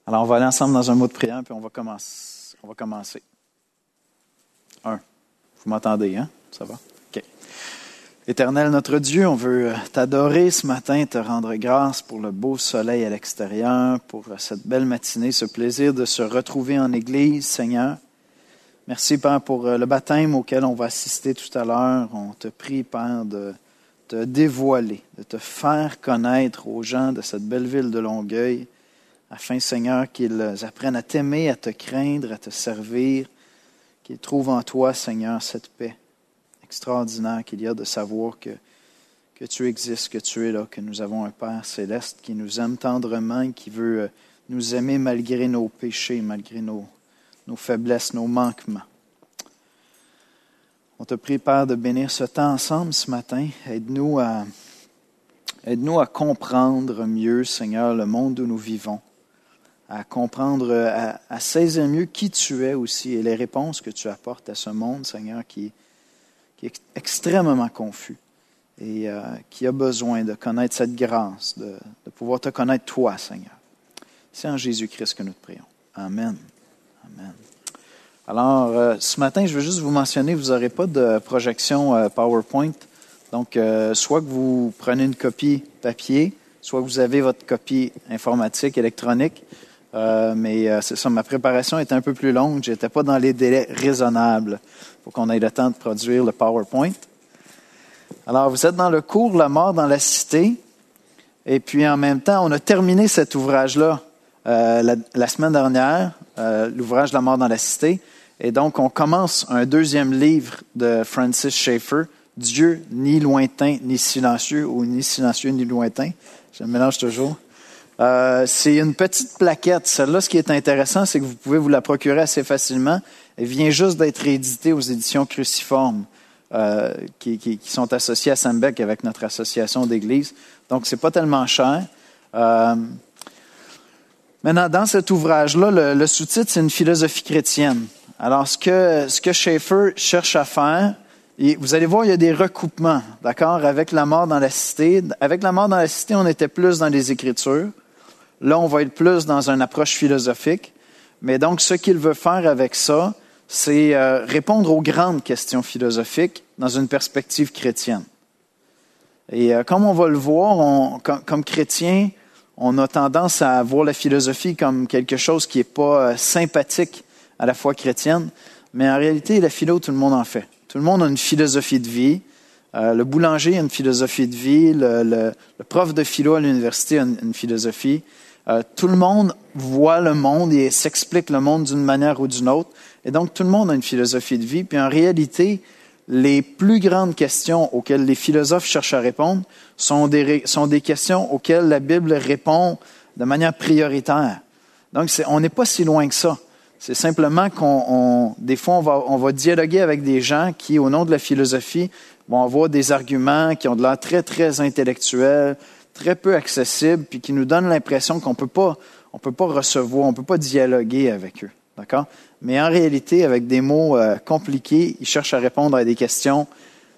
Alors, on va aller ensemble dans un mot de prière, puis on va commencer. Vous m'entendez, hein? Ça va? OK. Éternel, notre Dieu, on veut t'adorer ce matin, te rendre grâce pour le beau soleil à l'extérieur, pour cette belle matinée, ce plaisir de se retrouver en Église, Seigneur. Merci, Père, pour le baptême auquel on va assister tout à l'heure. On te prie, Père, de te dévoiler, de te faire connaître aux gens de cette belle ville de Longueuil, afin, Seigneur, qu'ils apprennent à t'aimer, à te craindre, à te servir, qu'ils trouvent en toi, Seigneur, cette paix extraordinaire qu'il y a de savoir que tu existes, que tu es là, que nous avons un Père céleste qui nous aime tendrement et qui veut nous aimer malgré nos péchés, malgré nos faiblesses, nos manquements. On te prie, Père, de bénir ce temps ensemble ce matin. Aide-nous à comprendre mieux, Seigneur, le monde où nous vivons, à comprendre, à saisir mieux qui tu es aussi et les réponses que tu apportes à ce monde, Seigneur, qui est extrêmement confus et qui a besoin de connaître cette grâce, de pouvoir te connaître toi, Seigneur. C'est en Jésus-Christ que nous te prions. Amen. Amen. Alors, ce matin, je veux juste vous mentionner, vous n'aurez pas de projection PowerPoint. Donc, soit que vous prenez une copie papier, soit que vous avez votre copie informatique, électronique. Mais c'est ça, ma préparation était un peu plus longue. Je n'étais pas dans les délais raisonnables pour qu'on ait le temps de produire le PowerPoint. Alors, vous êtes dans le cours « La mort dans la cité ». Et puis, en même temps, on a terminé cet ouvrage-là la semaine dernière, l'ouvrage « La mort dans la cité ». Et donc, on commence un deuxième livre de Francis Schaeffer, « Dieu ni lointain ni silencieux » ou « Ni silencieux ni lointain ». Je me mélange toujours. C'est une petite plaquette. Celle-là, ce qui est intéressant, c'est que vous pouvez vous la procurer assez facilement. Elle vient juste d'être rééditée aux éditions Cruciforme, qui sont associées à Sembec avec notre association d'église. Donc, c'est pas tellement cher. Maintenant, dans cet ouvrage-là, le sous-titre, c'est une philosophie chrétienne. Alors, ce que Schaeffer cherche à faire, et vous allez voir, il y a des recoupements, d'accord, avec la mort dans la cité. Avec la mort dans la cité, on était plus dans les Écritures. Là, on va être plus dans une approche philosophique. Mais donc, ce qu'il veut faire avec ça, c'est répondre aux grandes questions philosophiques dans une perspective chrétienne. Et comme on va le voir, comme chrétiens, on a tendance à voir la philosophie comme quelque chose qui n'est pas sympathique à la foi chrétienne. Mais en réalité, la philo, tout le monde en fait. Tout le monde a une philosophie de vie. Le boulanger a une philosophie de vie. Le prof de philo à l'université a une philosophie. Tout le monde voit le monde et s'explique le monde d'une manière ou d'une autre. Et donc, tout le monde a une philosophie de vie. Puis en réalité, les plus grandes questions auxquelles les philosophes cherchent à répondre sont des questions auxquelles la Bible répond de manière prioritaire. Donc, on n'est pas si loin que ça. C'est simplement des fois, on va dialoguer avec des gens qui, au nom de la philosophie, vont avoir des arguments qui ont de l'air très, très intellectuels, très peu accessibles, puis qui nous donnent l'impression qu'on peut pas recevoir, on peut pas dialoguer avec eux. D'accord? Mais en réalité, avec des mots compliqués, ils cherchent à répondre à des questions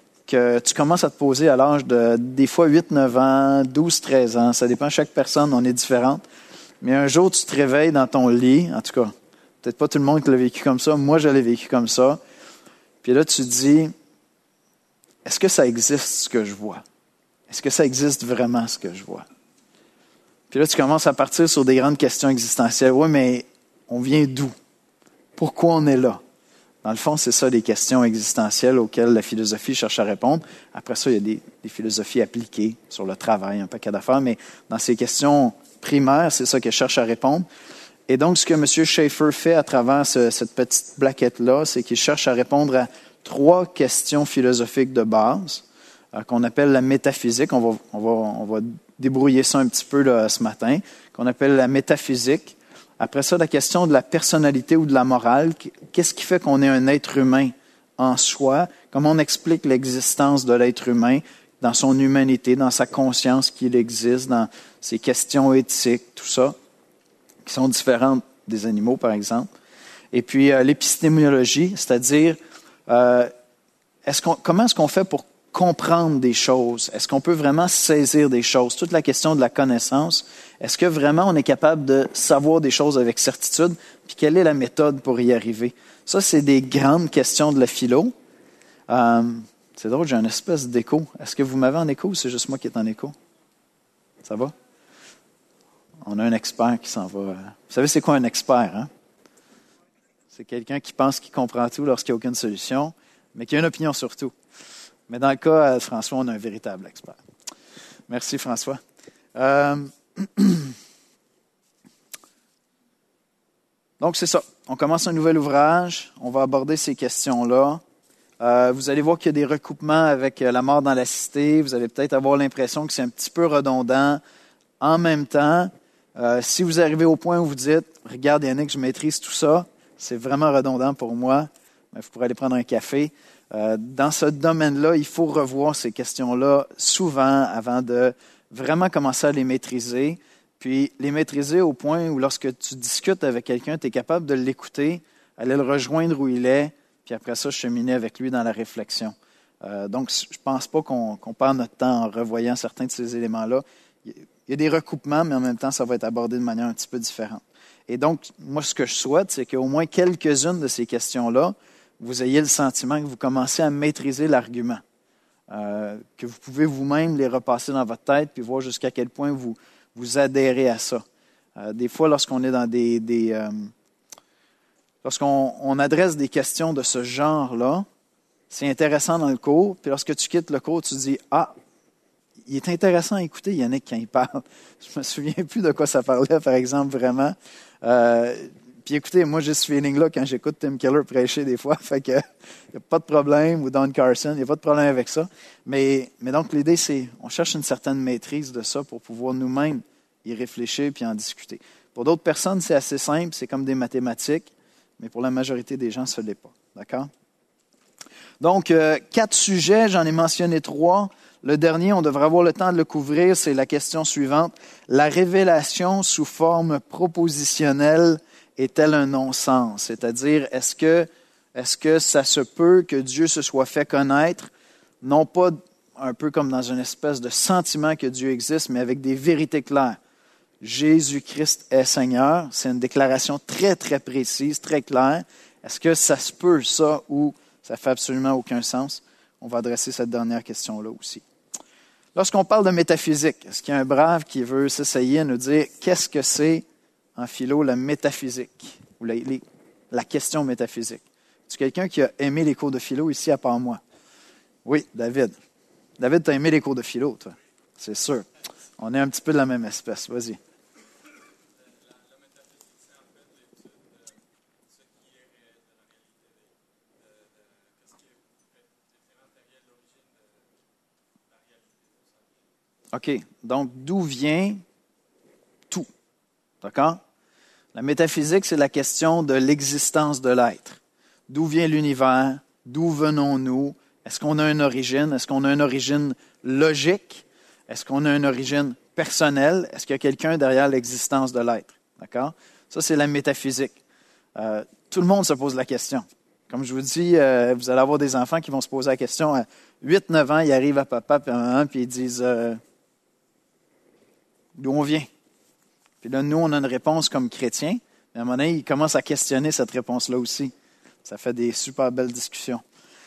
que tu commences à te poser à l'âge de, des fois, 8-9 ans, 12-13 ans. Ça dépend, chaque personne, on est différente. Mais un jour, tu te réveilles dans ton lit, en tout cas, peut-être pas tout le monde qui l'a vécu comme ça. Moi, je l'ai vécu comme ça. Puis là, tu te dis, est-ce que ça existe ce que je vois? Est-ce que ça existe vraiment ce que je vois? Puis là, tu commences à partir sur des grandes questions existentielles. Oui, mais on vient d'où? Pourquoi on est là? Dans le fond, c'est ça, des questions existentielles auxquelles la philosophie cherche à répondre. Après ça, il y a des philosophies appliquées sur le travail, un paquet d'affaires. Mais dans ces questions primaires, c'est ça qu'elle cherche à répondre. Et donc, ce que M. Schaeffer fait à travers cette petite plaquette-là, c'est qu'il cherche à répondre à 3 questions philosophiques de base qu'on appelle la métaphysique. On va débrouiller ça un petit peu là, ce matin, qu'on appelle la métaphysique. Après ça, la question de la personnalité ou de la morale. Qu'est-ce qui fait qu'on est un être humain en soi? Comment on explique l'existence de l'être humain dans son humanité, dans sa conscience qu'il existe, dans ses questions éthiques, tout ça, qui sont différentes des animaux, par exemple. Et puis, l'épistémologie, c'est-à-dire, comment est-ce qu'on fait pour comprendre des choses? Est-ce qu'on peut vraiment saisir des choses? Toute la question de la connaissance. Est-ce que vraiment on est capable de savoir des choses avec certitude? Puis quelle est la méthode pour y arriver? Ça, c'est des grandes questions de la philo. C'est drôle, j'ai une espèce d'écho. Est-ce que vous m'avez en écho ou c'est juste moi qui est en écho? Ça va? On a un expert qui s'en va. Vous savez, c'est quoi un expert, hein? C'est quelqu'un qui pense qu'il comprend tout lorsqu'il n'y a aucune solution, mais qui a une opinion sur tout. Mais dans le cas de François, on a un véritable expert. Merci, François. Donc, c'est ça. On commence un nouvel ouvrage. On va aborder ces questions-là. Vous allez voir qu'il y a des recoupements avec la mort dans la cité. Vous allez peut-être avoir l'impression que c'est un petit peu redondant. En même temps, si vous arrivez au point où vous dites « Regarde, Yannick, je maîtrise tout ça. C'est vraiment redondant pour moi. » Vous pourrez aller prendre un café. Dans ce domaine-là, il faut revoir ces questions-là souvent avant de vraiment commencer à les maîtriser. Puis les maîtriser au point où lorsque tu discutes avec quelqu'un, tu es capable de l'écouter, aller le rejoindre où il est, puis après ça, cheminer avec lui dans la réflexion. Donc, je ne pense pas qu'on perd notre temps en revoyant certains de ces éléments-là. Il y a des recoupements, mais en même temps, ça va être abordé de manière un petit peu différente. Et donc, moi, ce que je souhaite, c'est qu'au moins quelques-unes de ces questions-là, vous ayez le sentiment que vous commencez à maîtriser l'argument, que vous pouvez vous-même les repasser dans votre tête puis voir jusqu'à quel point vous adhérez à ça. Des fois, lorsqu'on est dans lorsqu'on adresse des questions de ce genre-là, c'est intéressant dans le cours, puis lorsque tu quittes le cours, tu dis « Ah, il est intéressant à écouter Yannick quand il parle. » Je me souviens plus de quoi ça parlait, par exemple, vraiment. Puis écoutez, moi j'ai ce feeling-là quand j'écoute Tim Keller prêcher des fois, fait que il n'y a pas de problème, ou Don Carson, il n'y a pas de problème avec ça. Mais donc l'idée, c'est on cherche une certaine maîtrise de ça pour pouvoir nous-mêmes y réfléchir puis en discuter. Pour d'autres personnes, c'est assez simple, c'est comme des mathématiques, mais pour la majorité des gens, ce n'est pas. D'accord? Donc, 4 sujets, j'en ai mentionné 3. Le dernier, on devrait avoir le temps de le couvrir, c'est la question suivante. La révélation sous forme propositionnelle est-elle un non-sens? C'est-à-dire, est-ce que ça se peut que Dieu se soit fait connaître, non pas un peu comme dans une espèce de sentiment que Dieu existe, mais avec des vérités claires. Jésus-Christ est Seigneur. C'est une déclaration très, très précise, très claire. Est-ce que ça se peut, ça, ou ça fait absolument aucun sens? On va adresser cette dernière question-là aussi. Lorsqu'on parle de métaphysique, est-ce qu'il y a un brave qui veut s'essayer à nous dire qu'est-ce que c'est en philo la métaphysique ou la question métaphysique? Es-tu quelqu'un qui a aimé les cours de philo ici à part moi? Oui, David. David, tu as aimé les cours de philo, toi. C'est sûr. On est un petit peu de la même espèce. Vas-y. OK. Donc, d'où vient tout? D'accord? La métaphysique, c'est la question de l'existence de l'être. D'où vient l'univers? D'où venons-nous? Est-ce qu'on a une origine? Est-ce qu'on a une origine logique? Est-ce qu'on a une origine personnelle? Est-ce qu'il y a quelqu'un derrière l'existence de l'être? D'accord? Ça, c'est la métaphysique. Tout le monde se pose la question. Comme je vous dis, vous allez avoir des enfants qui vont se poser la question à 8-9 ans, ils arrivent à papa et à maman, puis ils disent d'où on vient? Puis là, nous, on a une réponse comme chrétiens, mais à un moment donné, ils commencent à questionner cette réponse-là aussi. Ça fait des super belles discussions.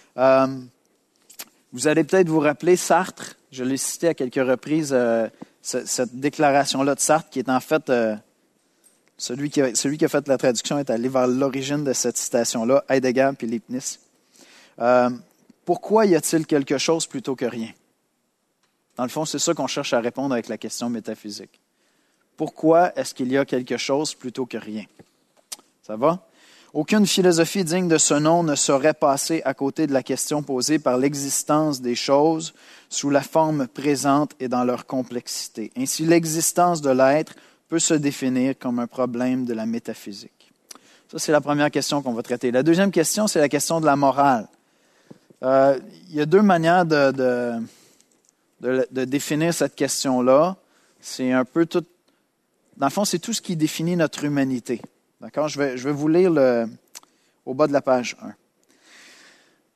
Vous allez peut-être vous rappeler Sartre, je l'ai cité à quelques reprises, cette déclaration-là de Sartre, qui est en fait, celui qui a fait la traduction est allé vers l'origine de cette citation-là, Heidegger puis Leibniz. Pourquoi y a-t-il quelque chose plutôt que rien? Dans le fond, c'est ça qu'on cherche à répondre avec la question métaphysique. Pourquoi est-ce qu'il y a quelque chose plutôt que rien? Ça va? Aucune philosophie digne de ce nom ne saurait passer à côté de la question posée par l'existence des choses sous la forme présente et dans leur complexité. Ainsi, l'existence de l'être peut se définir comme un problème de la métaphysique. Ça, c'est la première question qu'on va traiter. La deuxième question, c'est la question de la morale. Il y a 2 manières de définir cette question-là. C'est un peu tout. Dans le fond, c'est tout ce qui définit notre humanité. D'accord? Je vais vous lire au bas de la page 1.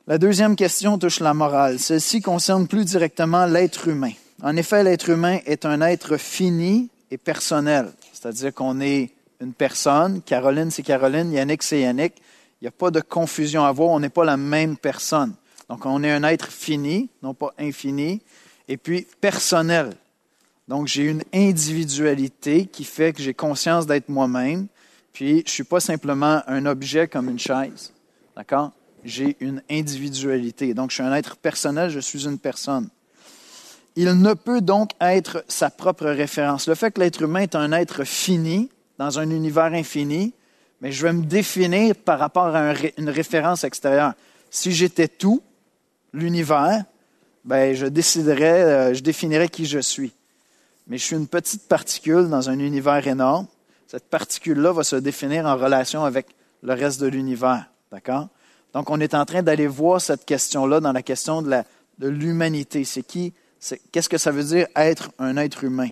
La deuxième question touche la morale. Celle-ci concerne plus directement l'être humain. En effet, l'être humain est un être fini et personnel. C'est-à-dire qu'on est une personne, Caroline c'est Caroline, Yannick c'est Yannick. Il n'y a pas de confusion à avoir, on n'est pas la même personne. Donc on est un être fini, non pas infini, et puis personnel. Donc j'ai une individualité qui fait que j'ai conscience d'être moi-même, puis je ne suis pas simplement un objet comme une chaise. D'accord? J'ai une individualité. Donc, je suis un être personnel, je suis une personne. Il ne peut donc être sa propre référence. Le fait que l'être humain est un être fini, dans un univers infini, mais je vais me définir par rapport à une référence extérieure. Si j'étais tout, l'univers, ben je définirais qui je suis. Mais je suis une petite particule dans un univers énorme. Cette particule-là va se définir en relation avec le reste de l'univers. D'accord? Donc, on est en train d'aller voir cette question-là dans la question de l'humanité. Qu'est-ce que ça veut dire être un être humain?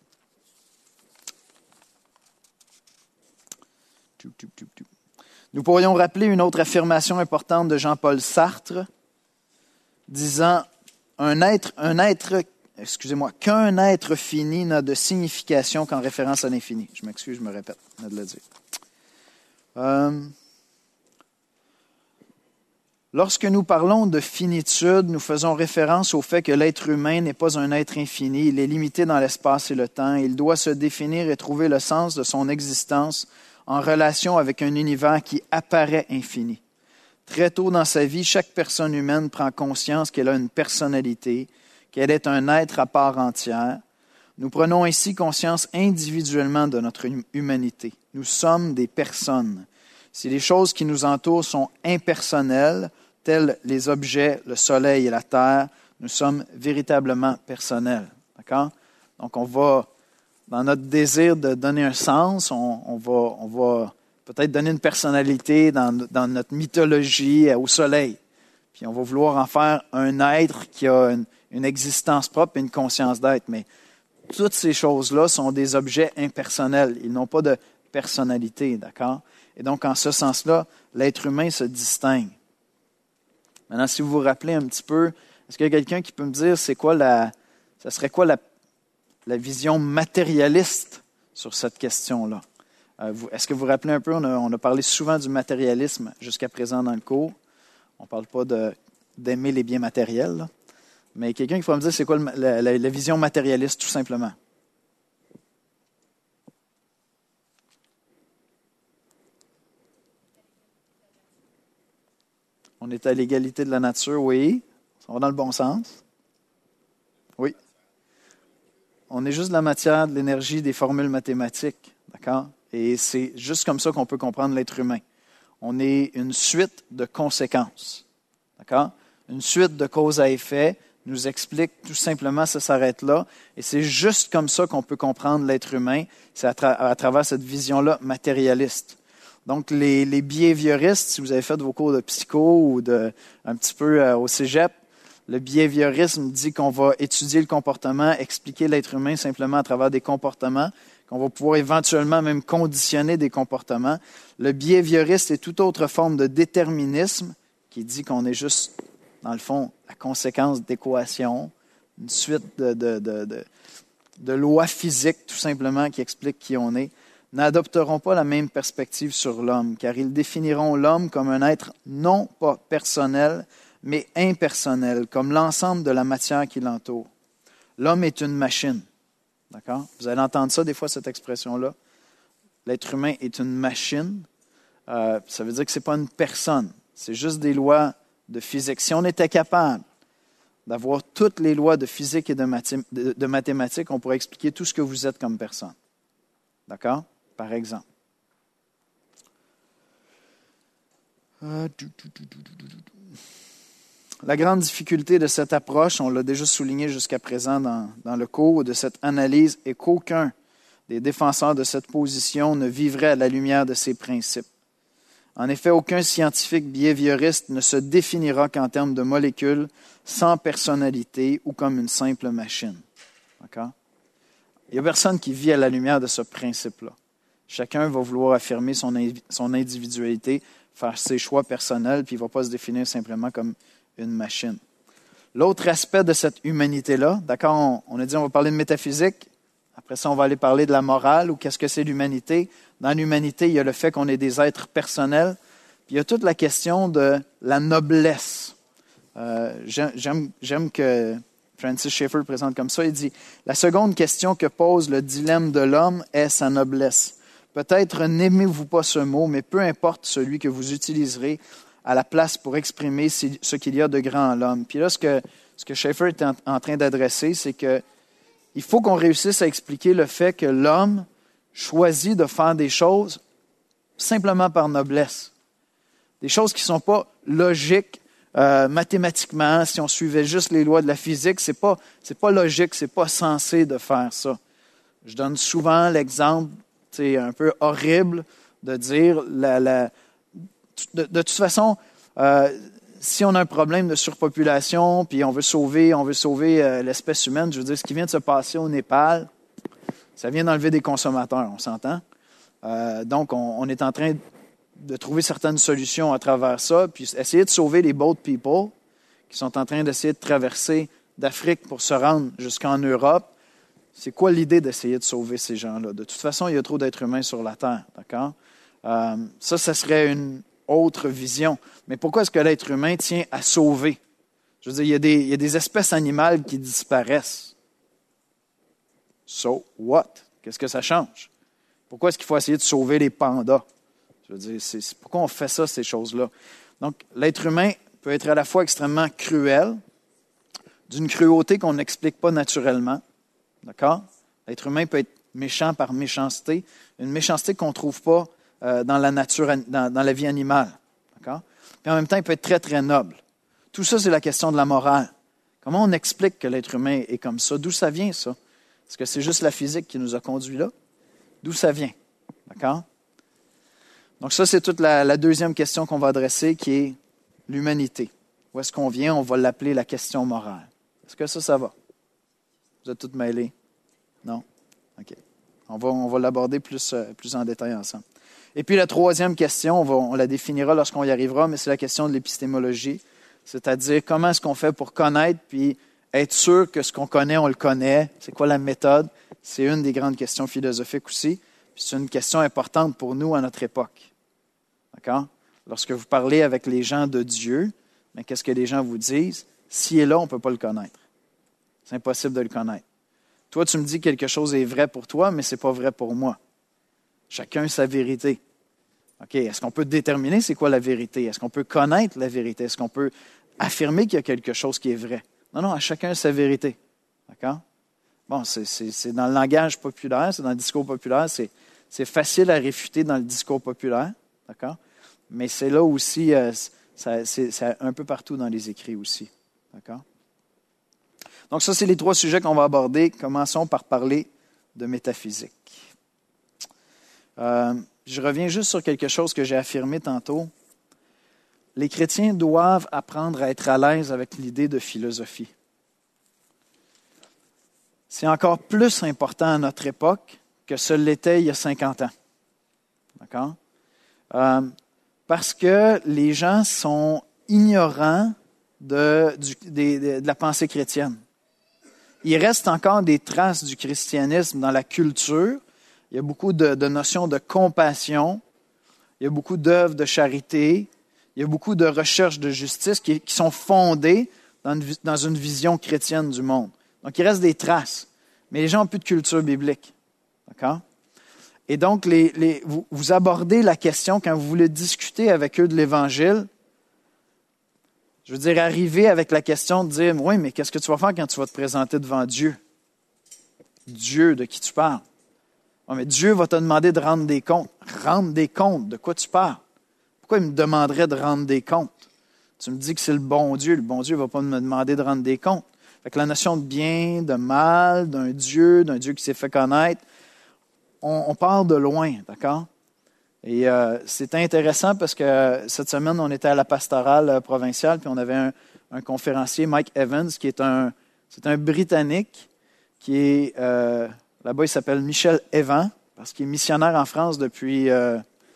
Nous pourrions rappeler une autre affirmation importante de Jean-Paul Sartre, disant qu'un être fini n'a de signification qu'en référence à l'infini. Je m'excuse, je me répète, je viens de le dire. Lorsque nous parlons de finitude, nous faisons référence au fait que l'être humain n'est pas un être infini, il est limité dans l'espace et le temps, il doit se définir et trouver le sens de son existence en relation avec un univers qui apparaît infini. Très tôt dans sa vie, chaque personne humaine prend conscience qu'elle a une personnalité, qu'elle est un être à part entière. Nous prenons ainsi conscience individuellement de notre humanité. Nous sommes des personnes. Si les choses qui nous entourent sont impersonnelles, tels les objets, le soleil et la terre, nous sommes véritablement personnels. D'accord? Donc, on va, dans notre désir de donner un sens, on va peut-être donner une personnalité dans notre mythologie au soleil. Puis, on va vouloir en faire un être qui a une existence propre et une conscience d'être. Mais toutes ces choses-là sont des objets impersonnels. Ils n'ont pas de personnalité. D'accord? Et donc, en ce sens-là, l'être humain se distingue. Maintenant, si vous vous rappelez un petit peu, est-ce qu'il y a quelqu'un qui peut me dire ça serait quoi la vision matérialiste sur cette question-là? Est-ce que vous vous rappelez un peu, on a parlé souvent du matérialisme jusqu'à présent dans le cours. On ne parle pas d'aimer les biens matériels, là. Mais quelqu'un qui pourrait me dire c'est quoi la vision matérialiste, tout simplement? On est à l'égalité de la nature, oui. On va dans le bon sens. Oui. On est juste de la matière, de l'énergie, des formules mathématiques. D'accord? Et c'est juste comme ça qu'on peut comprendre l'être humain. On est une suite de conséquences. D'accord? Une suite de cause à effet nous explique tout simplement, ça s'arrête là. Et c'est juste comme ça qu'on peut comprendre l'être humain. C'est à travers cette vision-là matérialiste. Donc, les behavioristes, si vous avez fait vos cours de psycho ou un petit peu au cégep, le behaviorisme dit qu'on va étudier le comportement, expliquer l'être humain simplement à travers des comportements, qu'on va pouvoir éventuellement même conditionner des comportements. Le behavioriste est toute autre forme de déterminisme qui dit qu'on est juste, dans le fond, la conséquence d'équations, une suite de lois physiques, tout simplement, qui expliquent qui on est, n'adopteront pas la même perspective sur l'homme, car ils définiront l'homme comme un être non pas personnel, mais impersonnel, comme l'ensemble de la matière qui l'entoure. L'homme est une machine. D'accord? Vous allez entendre ça des fois, cette expression-là. L'être humain est une machine. Ça veut dire que ce n'est pas une personne. C'est juste des lois de physique. Si on était capable d'avoir toutes les lois de physique et de mathématiques, on pourrait expliquer tout ce que vous êtes comme personne. D'accord? Par exemple. La grande difficulté de cette approche, on l'a déjà souligné jusqu'à présent dans le cours, de cette analyse, est qu'aucun des défenseurs de cette position ne vivrait à la lumière de ces principes. En effet, aucun scientifique behavioriste ne se définira qu'en termes de molécules, sans personnalité ou comme une simple machine. D'accord? Il n'y a personne qui vit à la lumière de ce principe-là. Chacun va vouloir affirmer son individualité faire ses choix personnels, puis il ne va pas se définir simplement comme une machine. L'autre aspect de cette humanité-là, d'accord, on a dit on va parler de métaphysique, après ça on va aller parler de la morale, ou qu'est-ce que c'est l'humanité. Dans l'humanité, il y a le fait qu'on est des êtres personnels, puis il y a toute la question de la noblesse. J'aime que Francis Schaeffer le présente comme ça. Il dit « La seconde question que pose le dilemme de l'homme est sa noblesse. Peut-être n'aimez-vous pas ce mot, mais peu importe celui que vous utiliserez à la place pour exprimer ce qu'il y a de grand en l'homme. » Puis là, ce que Schaeffer est en train d'adresser, c'est que il faut qu'on réussisse à expliquer le fait que l'homme choisit de faire des choses simplement par noblesse. Des choses qui ne sont pas logiques mathématiquement. Si on suivait juste les lois de la physique, c'est pas logique, c'est pas censé de faire ça. Je donne souvent l'exemple, un peu horrible, de dire de toute façon, si on a un problème de surpopulation, puis on veut sauver l'espèce humaine, je veux dire, ce qui vient de se passer au Népal, ça vient d'enlever des consommateurs, on s'entend? Donc, on est en train de trouver certaines solutions à travers ça, puis essayer de sauver les boat people qui sont en train d'essayer de traverser d'Afrique pour se rendre jusqu'en Europe. C'est quoi l'idée d'essayer de sauver ces gens-là? De toute façon, il y a trop d'êtres humains sur la Terre, d'accord? Ça serait une autre vision. Mais pourquoi est-ce que l'être humain tient à sauver? Je veux dire, il y a des espèces animales qui disparaissent. So what? Qu'est-ce que ça change? Pourquoi est-ce qu'il faut essayer de sauver les pandas? Je veux dire, c'est pourquoi on fait ça, ces choses-là? Donc, l'être humain peut être à la fois extrêmement cruel, d'une cruauté qu'on n'explique pas naturellement. D'accord? L'être humain peut être méchant par méchanceté, une méchanceté qu'on ne trouve pas dans la nature, dans la vie animale. D'accord? Puis en même temps, il peut être très, très noble. Tout ça, c'est la question de la morale. Comment on explique que l'être humain est comme ça? D'où ça vient, ça? Est-ce que c'est juste la physique qui nous a conduits là? D'où ça vient? D'accord? Donc ça, c'est toute la deuxième question qu'on va adresser, qui est l'humanité. Où est-ce qu'on vient? On va l'appeler la question morale. Est-ce que ça va? Vous êtes toutes mêlées? Non? OK. On va l'aborder plus en détail ensemble. Et puis la troisième question, on la définira lorsqu'on y arrivera, mais c'est la question de l'épistémologie, c'est-à-dire comment est-ce qu'on fait pour connaître puis être sûr que ce qu'on connaît, on le connaît. C'est quoi la méthode? C'est une des grandes questions philosophiques aussi. Puis c'est une question importante pour nous à notre époque. D'accord? Lorsque vous parlez avec les gens de Dieu, mais qu'est-ce que les gens vous disent? S'il est là, on ne peut pas le connaître. C'est impossible de le connaître. Toi, tu me dis que quelque chose est vrai pour toi, mais ce n'est pas vrai pour moi. Chacun sa vérité. OK, est-ce qu'on peut déterminer c'est quoi la vérité? Est-ce qu'on peut connaître la vérité? Est-ce qu'on peut affirmer qu'il y a quelque chose qui est vrai? Non, à chacun sa vérité. D'accord? Bon, c'est dans le langage populaire, c'est dans le discours populaire, c'est facile à réfuter dans le discours populaire. D'accord? Mais c'est là aussi, c'est un peu partout dans les écrits aussi. D'accord? Donc ça, c'est les trois sujets qu'on va aborder. Commençons par parler de métaphysique. Je reviens juste sur quelque chose que j'ai affirmé tantôt. Les chrétiens doivent apprendre à être à l'aise avec l'idée de philosophie. C'est encore plus important à notre époque que ce l'était il y a 50 ans. D'accord? Parce que les gens sont ignorants de la pensée chrétienne. Il reste encore des traces du christianisme dans la culture. Il y a beaucoup de notions de compassion. Il y a beaucoup d'œuvres de charité. Il y a beaucoup de recherches de justice qui sont fondées dans une vision chrétienne du monde. Donc, il reste des traces. Mais les gens n'ont plus de culture biblique. D'accord? Et donc, vous abordez la question quand vous voulez discuter avec eux de l'Évangile. Je veux dire, arriver avec la question de dire, oui, mais qu'est-ce que tu vas faire quand tu vas te présenter devant Dieu? Dieu de qui tu parles. Oh, mais Dieu va te demander de rendre des comptes. Rendre des comptes, de quoi tu parles? Pourquoi il me demanderait de rendre des comptes? Tu me dis que c'est le bon Dieu ne va pas me demander de rendre des comptes. Fait que la notion de bien, de mal, d'un Dieu qui s'est fait connaître, on part de loin, d'accord? Et c'est intéressant parce que cette semaine, on était à la pastorale provinciale, puis on avait un conférencier, Mike Evans, c'est un Britannique qui est, là-bas, il s'appelle Michel Evans, parce qu'il est missionnaire en France depuis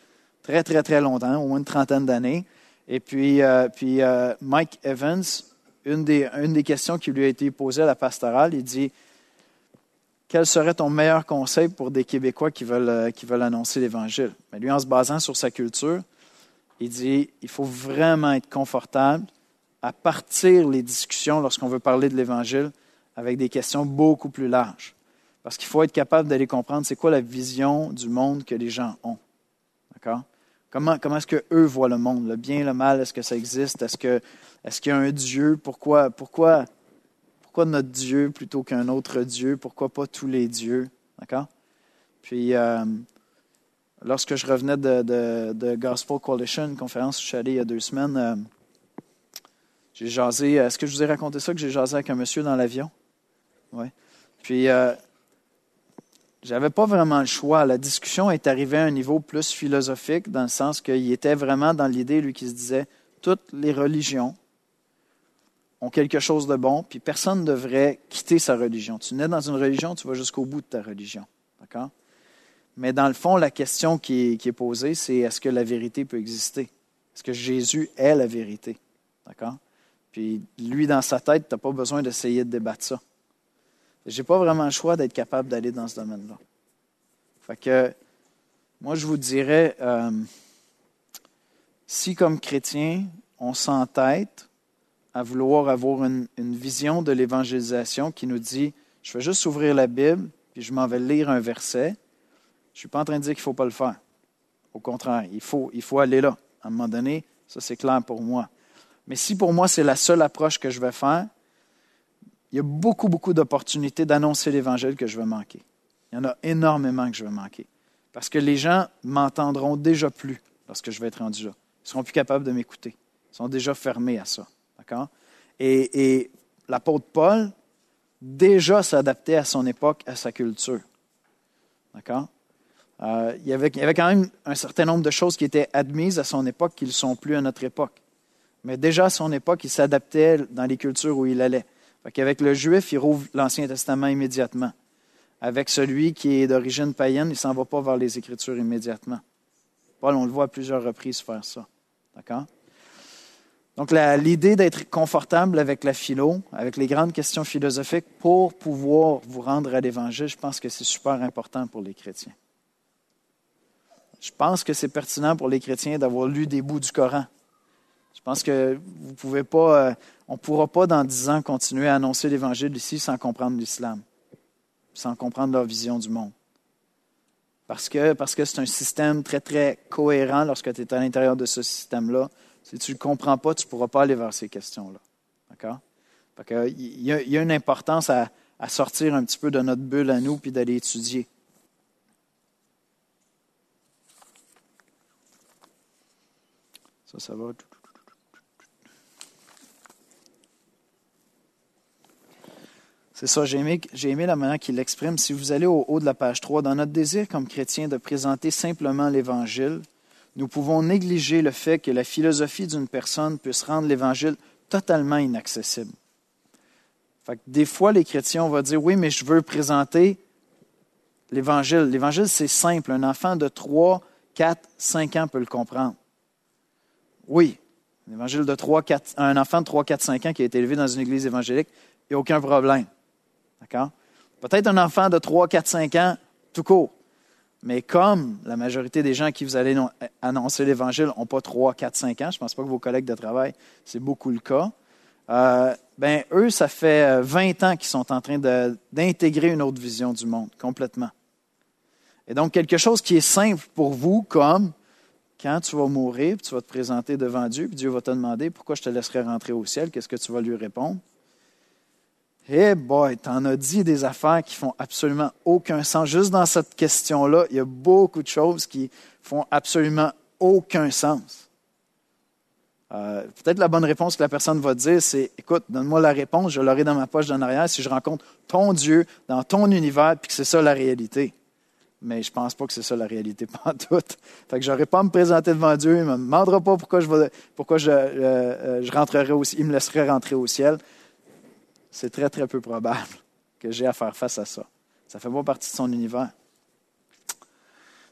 très, très, très longtemps, au moins une trentaine d'années. Et puis Mike Evans, une des questions qui lui a été posée à la pastorale, il dit « Quel serait ton meilleur conseil pour des Québécois qui veulent annoncer l'Évangile? » Mais lui, en se basant sur sa culture, il dit « Il faut vraiment être confortable à partir les discussions lorsqu'on veut parler de l'Évangile avec des questions beaucoup plus larges. Parce qu'il faut être capable d'aller comprendre c'est quoi la vision du monde que les gens ont. D'accord? Comment est-ce qu'eux voient le monde? Le bien, le mal, est-ce que ça existe? Est-ce qu'il y a un Dieu? Pourquoi notre Dieu plutôt qu'un autre Dieu? Pourquoi pas tous les dieux? D'accord? Puis, lorsque je revenais de Gospel Coalition, une conférence où je suis allé il y a 2 semaines, j'ai jasé. Est-ce que je vous ai raconté ça, que j'ai jasé avec un monsieur dans l'avion? Oui. Puis, j'avais pas vraiment le choix. La discussion est arrivée à un niveau plus philosophique, dans le sens qu'il était vraiment dans l'idée, lui, qui se disait, toutes les religions ont quelque chose de bon, puis personne ne devrait quitter sa religion. Tu nais dans une religion, tu vas jusqu'au bout de ta religion. D'accord? Mais dans le fond, la question qui est posée, c'est est-ce que la vérité peut exister? Est-ce que Jésus est la vérité? D'accord? Puis lui, dans sa tête, tu n'as pas besoin d'essayer de débattre ça. Je n'ai pas vraiment le choix d'être capable d'aller dans ce domaine-là. Fait que, moi, je vous dirais, si comme chrétien, on s'entête à vouloir avoir une vision de l'évangélisation qui nous dit, je vais juste ouvrir la Bible, puis je m'en vais lire un verset, je ne suis pas en train de dire qu'il ne faut pas le faire. Au contraire, il faut aller là. À un moment donné, ça c'est clair pour moi. Mais si pour moi, c'est la seule approche que je vais faire, il y a beaucoup, beaucoup d'opportunités d'annoncer l'Évangile que je vais manquer. Il y en a énormément que je vais manquer. Parce que les gens m'entendront déjà plus lorsque je vais être rendu là. Ils ne seront plus capables de m'écouter. Ils sont déjà fermés à ça. D'accord? Et l'apôtre Paul, déjà s'adaptait à son époque, à sa culture. D'accord? Il y avait quand même un certain nombre de choses qui étaient admises à son époque qui ne le sont plus à notre époque. Mais déjà à son époque, il s'adaptait dans les cultures où il allait. Fait qu'avec le Juif, il rouvre l'Ancien Testament immédiatement. Avec celui qui est d'origine païenne, il ne s'en va pas vers les Écritures immédiatement. Paul, on le voit à plusieurs reprises faire ça. D'accord? Donc, l'idée d'être confortable avec la philo, avec les grandes questions philosophiques pour pouvoir vous rendre à l'Évangile, je pense que c'est super important pour les chrétiens. Je pense que c'est pertinent pour les chrétiens d'avoir lu des bouts du Coran. Je pense que vous pouvez pas, on ne pourra pas dans 10 ans continuer à annoncer l'Évangile ici sans comprendre l'islam, sans comprendre leur vision du monde. Parce que c'est un système très, très cohérent lorsque tu es à l'intérieur de ce système-là. Si tu ne le comprends pas, tu ne pourras pas aller vers ces questions-là. D'accord? Il y a une importance à sortir un petit peu de notre bulle à nous puis d'aller étudier. Ça va. C'est ça, j'ai aimé la manière qu'il l'exprime. Si vous allez au haut de la page 3, dans notre désir comme chrétiens de présenter simplement l'Évangile, nous pouvons négliger le fait que la philosophie d'une personne puisse rendre l'Évangile totalement inaccessible. Fait que des fois, les chrétiens, on va dire, oui, mais je veux présenter l'Évangile. L'Évangile, c'est simple. Un enfant de 3, 4, 5 ans peut le comprendre. Oui, l'Évangile de 3, 4, un enfant de 3, 4, 5 ans qui a été élevé dans une église évangélique, il n'y a aucun problème. D'accord? Peut-être un enfant de 3, 4, 5 ans, tout court. Mais comme la majorité des gens à qui vous allez annoncer l'Évangile n'ont pas 3, 4, 5 ans, je ne pense pas que vos collègues de travail, c'est beaucoup le cas, eux, ça fait 20 ans qu'ils sont en train d'intégrer une autre vision du monde, complètement. Et donc, quelque chose qui est simple pour vous, comme quand tu vas mourir, puis tu vas te présenter devant Dieu, puis Dieu va te demander pourquoi je te laisserai rentrer au ciel, qu'est-ce que tu vas lui répondre? Eh boy, t'en as dit des affaires qui font absolument aucun sens. Juste dans cette question-là, il y a beaucoup de choses qui font absolument aucun sens. Peut-être la bonne réponse que la personne va dire, c'est « Écoute, donne-moi la réponse, je l'aurai dans ma poche d'en arrière si je rencontre ton Dieu dans ton univers, puis que c'est ça la réalité. » Mais je ne pense pas que c'est ça la réalité pantoute. Fait que je n'aurai pas à me présenter devant Dieu, il ne me demandera pas pourquoi je rentrerai il me laisserait rentrer au ciel. C'est très, très peu probable que j'ai à faire face à ça. Ça ne fait pas partie de son univers.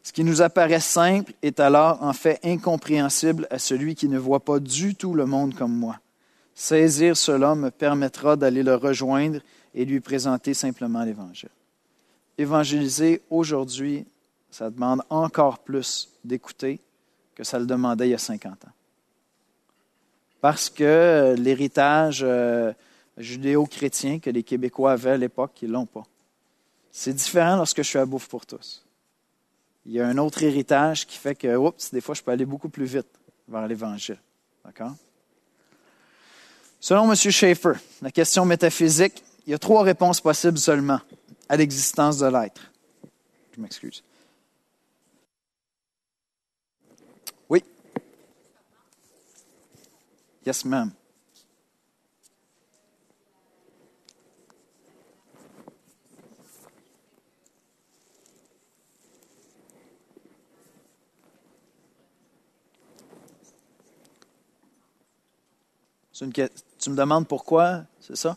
Ce qui nous apparaît simple est alors en fait incompréhensible à celui qui ne voit pas du tout le monde comme moi. Saisir cela me permettra d'aller le rejoindre et lui présenter simplement l'Évangile. Évangéliser aujourd'hui, ça demande encore plus d'écouter que ça le demandait il y a 50 ans. Parce que l'héritage judéo-chrétien que les Québécois avaient à l'époque, ils ne l'ont pas. C'est différent lorsque je suis à Bouffe pour tous. Il y a un autre héritage qui fait que, des fois, je peux aller beaucoup plus vite vers l'Évangile. D'accord? Selon M. Schaeffer, la question métaphysique, il y a 3 réponses possibles seulement à l'existence de l'être. Je m'excuse. Oui. Yes, ma'am. Tu me demandes pourquoi, c'est ça?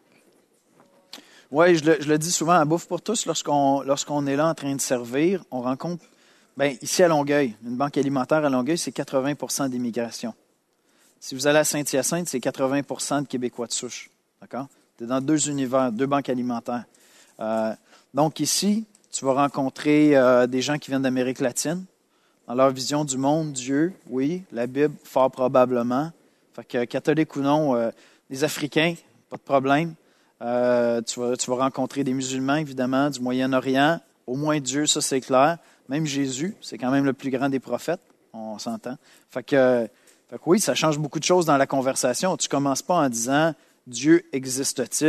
Oui, je le dis souvent à Bouffe pour tous, lorsqu'on est là en train de servir, on rencontre, ici à Longueuil, une banque alimentaire à Longueuil, c'est 80% d'immigration. Si vous allez à Saint-Hyacinthe, c'est 80% de Québécois de souche. D'accord? Tu es dans 2 univers, 2 banques alimentaires. Donc ici, tu vas rencontrer des gens qui viennent d'Amérique latine. Dans leur vision du monde, Dieu, oui, la Bible, fort probablement. Fait que catholique ou non, les Africains, pas de problème. Tu vas rencontrer des musulmans, évidemment, du Moyen-Orient. Au moins Dieu, ça c'est clair. Même Jésus, c'est quand même le plus grand des prophètes, on s'entend. Fait que oui, ça change beaucoup de choses dans la conversation. Tu ne commences pas en disant « Dieu existe-t-il ».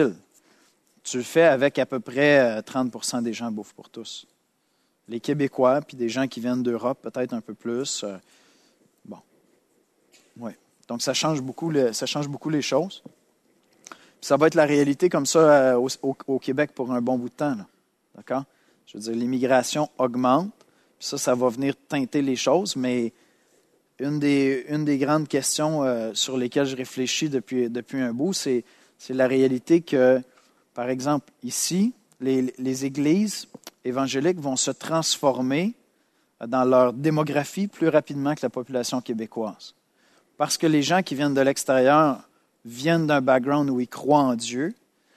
Tu le fais avec à peu près 30% des gens Bouffe pour tous. Les Québécois, puis des gens qui viennent d'Europe, peut-être un peu plus. Oui. Donc, ça change beaucoup les choses. Puis ça va être la réalité comme ça au Québec pour un bon bout de temps. Là. D'accord? Je veux dire, l'immigration augmente. Puis ça va venir teinter les choses. Mais une des grandes questions sur lesquelles je réfléchis depuis un bout, c'est la réalité que, par exemple, ici, les églises évangéliques vont se transformer dans leur démographie plus rapidement que la population québécoise. Parce que les gens qui viennent de l'extérieur viennent d'un background où ils croient en Dieu,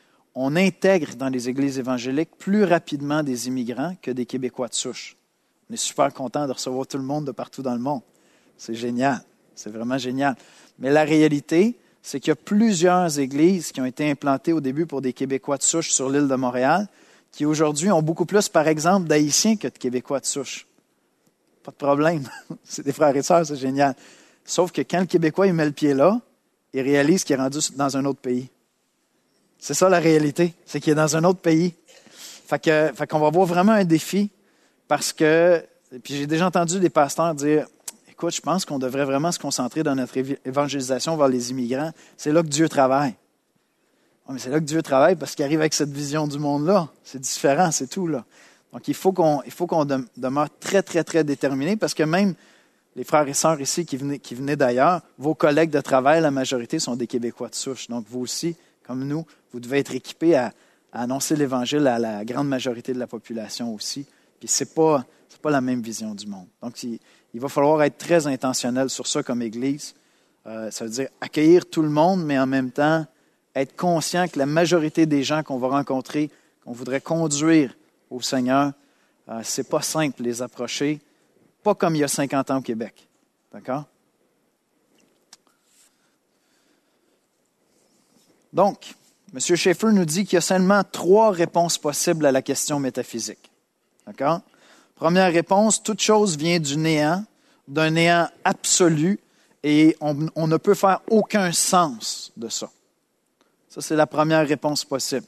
on intègre dans les églises évangéliques plus rapidement des immigrants que des Québécois de souche. On est super content de recevoir tout le monde de partout dans le monde. C'est génial. C'est vraiment génial. Mais la réalité, c'est qu'il y a plusieurs églises qui ont été implantées au début pour des Québécois de souche sur l'île de Montréal, qui aujourd'hui ont beaucoup plus, par exemple, d'Haïtiens que de Québécois de souche. Pas de problème. C'est des frères et sœurs, c'est génial. Sauf que quand le Québécois il met le pied là, il réalise qu'il est rendu dans un autre pays. C'est ça la réalité, c'est qu'il est dans un autre pays. Fait qu'on va voir vraiment un défi parce que, puis j'ai déjà entendu des pasteurs dire, écoute, je pense qu'on devrait vraiment se concentrer dans notre évangélisation vers les immigrants. C'est là que Dieu travaille. Oh, mais c'est là que Dieu travaille parce qu'il arrive avec cette vision du monde-là. C'est différent, c'est tout là. Donc il faut qu'on demeure très, très, très déterminé parce que même les frères et sœurs ici qui venaient d'ailleurs, vos collègues de travail, la majorité sont des Québécois de souche. Donc vous aussi, comme nous, vous devez être équipés à annoncer l'Évangile à la grande majorité de la population aussi. Puis c'est pas la même vision du monde. Donc il va falloir être très intentionnel sur ça comme Église. Ça veut dire accueillir tout le monde, mais en même temps être conscient que la majorité des gens qu'on va rencontrer, qu'on voudrait conduire au Seigneur, c'est pas simple de les approcher. Pas comme il y a 50 ans au Québec. D'accord? Donc, M. Schaeffer nous dit qu'il y a seulement 3 réponses possibles à la question métaphysique. D'accord? Première réponse, toute chose vient du néant, d'un néant absolu, et on ne peut faire aucun sens de ça. Ça, c'est la première réponse possible.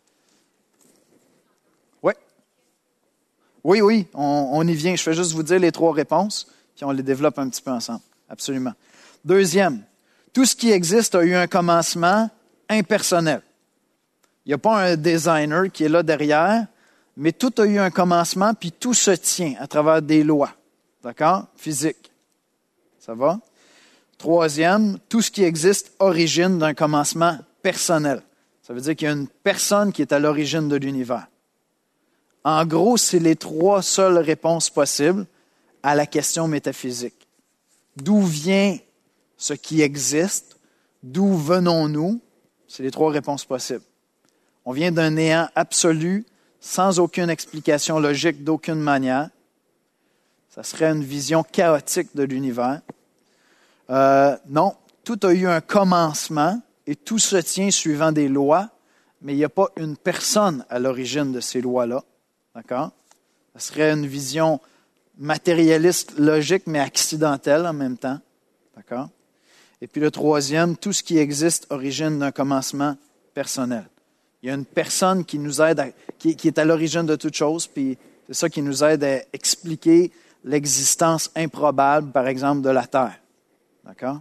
Oui, on y vient. Je vais juste vous dire les 3 réponses, puis on les développe un petit peu ensemble. Absolument. Deuxième, tout ce qui existe a eu un commencement impersonnel. Il n'y a pas un designer qui est là derrière, mais tout a eu un commencement, puis tout se tient à travers des lois. D'accord? Physique. Ça va? Troisième, tout ce qui existe origine d'un commencement personnel. Ça veut dire qu'il y a une personne qui est à l'origine de l'univers. En gros, c'est les trois seules réponses possibles à la question métaphysique. D'où vient ce qui existe? D'où venons-nous? C'est les trois réponses possibles. On vient d'un néant absolu, sans aucune explication logique d'aucune manière. Ça serait une vision chaotique de l'univers. Non, tout a eu un commencement et tout se tient suivant des lois, mais il n'y a pas une personne à l'origine de ces lois-là. D'accord? Ça serait une vision matérialiste, logique, mais accidentelle en même temps. D'accord? Et puis le troisième, tout ce qui existe origine d'un commencement personnel. Il y a une personne qui nous aide, qui est à l'origine de toute chose, puis c'est ça qui nous aide à expliquer l'existence improbable, par exemple, de la Terre. D'accord?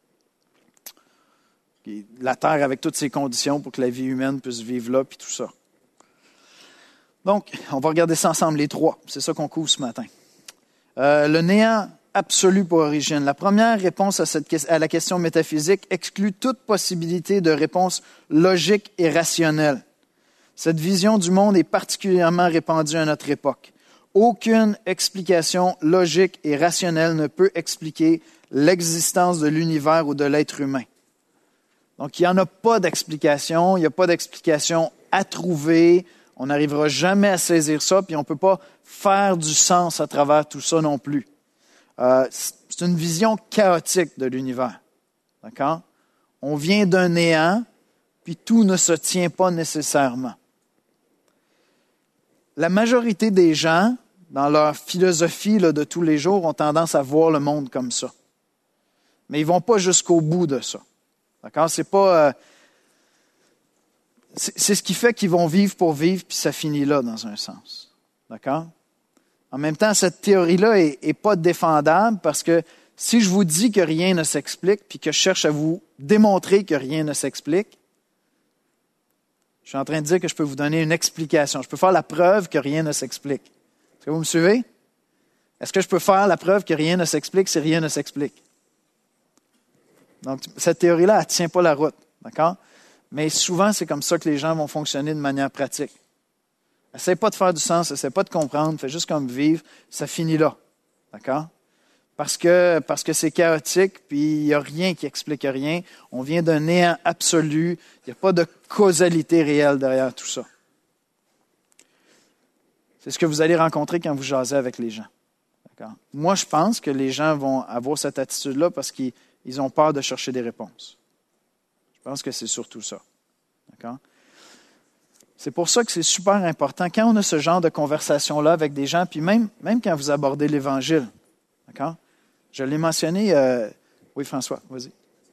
La Terre avec toutes ses conditions pour que la vie humaine puisse vivre là, puis tout ça. Donc, on va regarder ça ensemble, les trois. C'est ça qu'on couvre ce matin. Le néant absolu pour origine. La première réponse à la question métaphysique exclut toute possibilité de réponse logique et rationnelle. Cette vision du monde est particulièrement répandue à notre époque. Aucune explication logique et rationnelle ne peut expliquer l'existence de l'univers ou de l'être humain. Donc, il n'y en a pas d'explication, il n'y a pas d'explication à trouver, on n'arrivera jamais à saisir ça, puis on ne peut pas faire du sens à travers tout ça non plus. C'est une vision chaotique de l'univers. D'accord? On vient d'un néant, puis tout ne se tient pas nécessairement. La majorité des gens, dans leur philosophie là, de tous les jours, ont tendance à voir le monde comme ça. Mais ils ne vont pas jusqu'au bout de ça. D'accord? C'est pas... c'est ce qui fait qu'ils vont vivre pour vivre, puis ça finit là, dans un sens. D'accord? En même temps, cette théorie-là est pas défendable parce que si je vous dis que rien ne s'explique, puis que je cherche à vous démontrer que rien ne s'explique, je suis en train de dire que je peux vous donner une explication. Je peux faire la preuve que rien ne s'explique. Est-ce que vous me suivez? Est-ce que je peux faire la preuve que rien ne s'explique si rien ne s'explique? Donc, cette théorie-là, elle ne tient pas la route. D'accord? Mais souvent, c'est comme ça que les gens vont fonctionner de manière pratique. Essaye pas de faire du sens, essaye pas de comprendre, fais juste comme vivre, ça finit là. D'accord? Parce que c'est chaotique, puis il n'y a rien qui explique rien. On vient d'un néant absolu, il n'y a pas de causalité réelle derrière tout ça. C'est ce que vous allez rencontrer quand vous jasez avec les gens. D'accord? Moi, je pense que les gens vont avoir cette attitude-là parce qu'ils ont peur de chercher des réponses. Je pense que c'est surtout ça. D'accord? C'est pour ça que c'est super important. Quand on a ce genre de conversation-là avec des gens, puis même quand vous abordez l'Évangile, d'accord? Je l'ai mentionné. Oui, François, vas-y.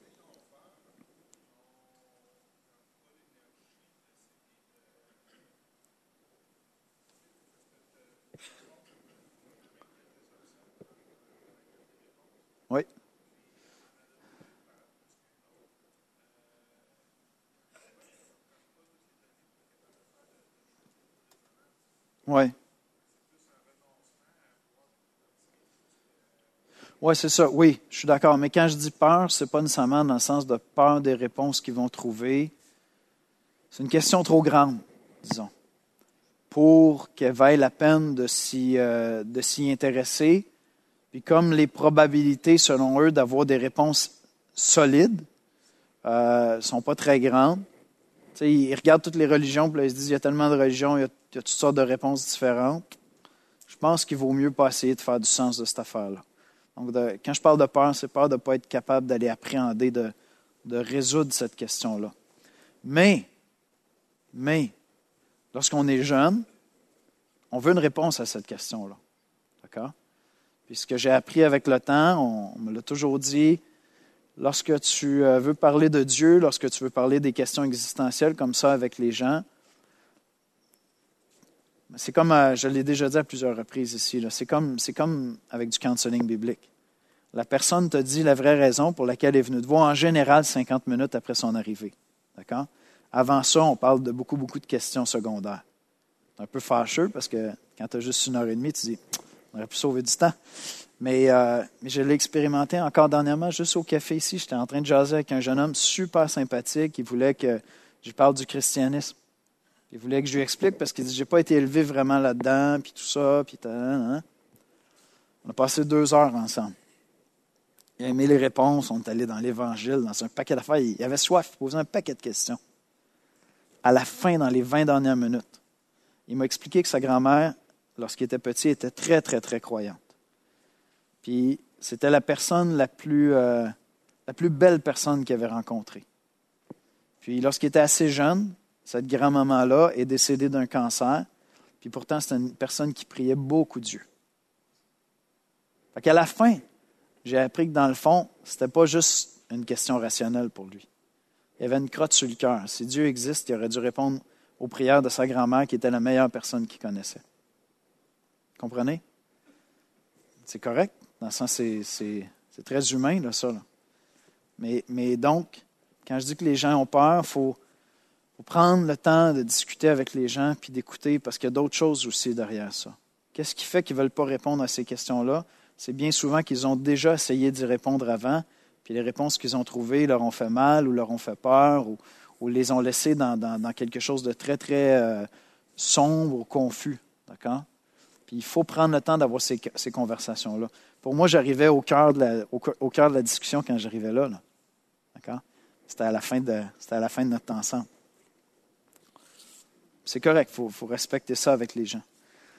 Oui. Oui. Oui, c'est ça. Oui, je suis d'accord. Mais quand je dis peur, c'est pas nécessairement dans le sens de peur des réponses qu'ils vont trouver. C'est une question trop grande, disons, pour qu'elle vaille la peine de s'y intéresser. Puis comme les probabilités, selon eux, d'avoir des réponses solides sont pas très grandes. Tu sais, ils regardent toutes les religions, puis là, ils se disent il y a tellement de religions, il y a toutes sortes de réponses différentes. Je pense qu'il vaut mieux pas essayer de faire du sens de cette affaire-là. Donc, quand je parle de peur, c'est peur de ne pas être capable d'aller appréhender, de résoudre cette question-là. Mais, lorsqu'on est jeune, on veut une réponse à cette question-là. D'accord? Puis ce que j'ai appris avec le temps, on me l'a toujours dit, lorsque tu veux parler de Dieu, lorsque tu veux parler des questions existentielles comme ça avec les gens, c'est comme, je l'ai déjà dit à plusieurs reprises ici, là, c'est comme avec du counseling biblique. La personne te dit la vraie raison pour laquelle elle est venue te voir, en général 50 minutes après son arrivée. D'accord? Avant ça, on parle de beaucoup de questions secondaires. C'est un peu fâcheux parce que quand tu as juste 1h30, tu dis on aurait pu sauver du temps. Mais je l'ai expérimenté encore dernièrement, juste au café ici. J'étais en train de jaser avec un jeune homme super sympathique qui voulait que je parle du christianisme. Il voulait que je lui explique parce qu'il dit, j'ai pas été élevé vraiment là-dedans, puis tout ça, puis hein. On a passé 2 heures ensemble. Il a aimé les réponses, on est allé dans l'Évangile, dans un paquet d'affaires. Il avait soif, il posait un paquet de questions. À la fin, dans les 20 dernières minutes, il m'a expliqué que sa grand-mère, lorsqu'il était petit, était très, très, très croyante. Puis c'était la personne la plus belle personne qu'il avait rencontrée. Puis lorsqu'il était assez jeune, cette grand-maman-là est décédée d'un cancer. Puis pourtant, c'était une personne qui priait beaucoup Dieu. Fait qu'à la fin, j'ai appris que dans le fond, c'était pas juste une question rationnelle pour lui. Il y avait une crotte sur le cœur. Si Dieu existe, il aurait dû répondre aux prières de sa grand-mère, qui était la meilleure personne qu'il connaissait. Comprenez? C'est correct? Dans le sens, c'est très humain, là, ça. Là. Mais donc, quand je dis que les gens ont peur, il faut prendre le temps de discuter avec les gens puis d'écouter, parce qu'il y a d'autres choses aussi derrière ça. Qu'est-ce qui fait qu'ils ne veulent pas répondre à ces questions-là? C'est bien souvent qu'ils ont déjà essayé d'y répondre avant, puis les réponses qu'ils ont trouvées leur ont fait mal ou leur ont fait peur ou les ont laissés dans quelque chose de très, très sombre ou confus. D'accord? Puis il faut prendre le temps d'avoir ces conversations-là. Pour moi, j'arrivais au cœur de la discussion quand j'arrivais là. D'accord? C'était à la fin de notre temps ensemble. C'est correct, il faut respecter ça avec les gens.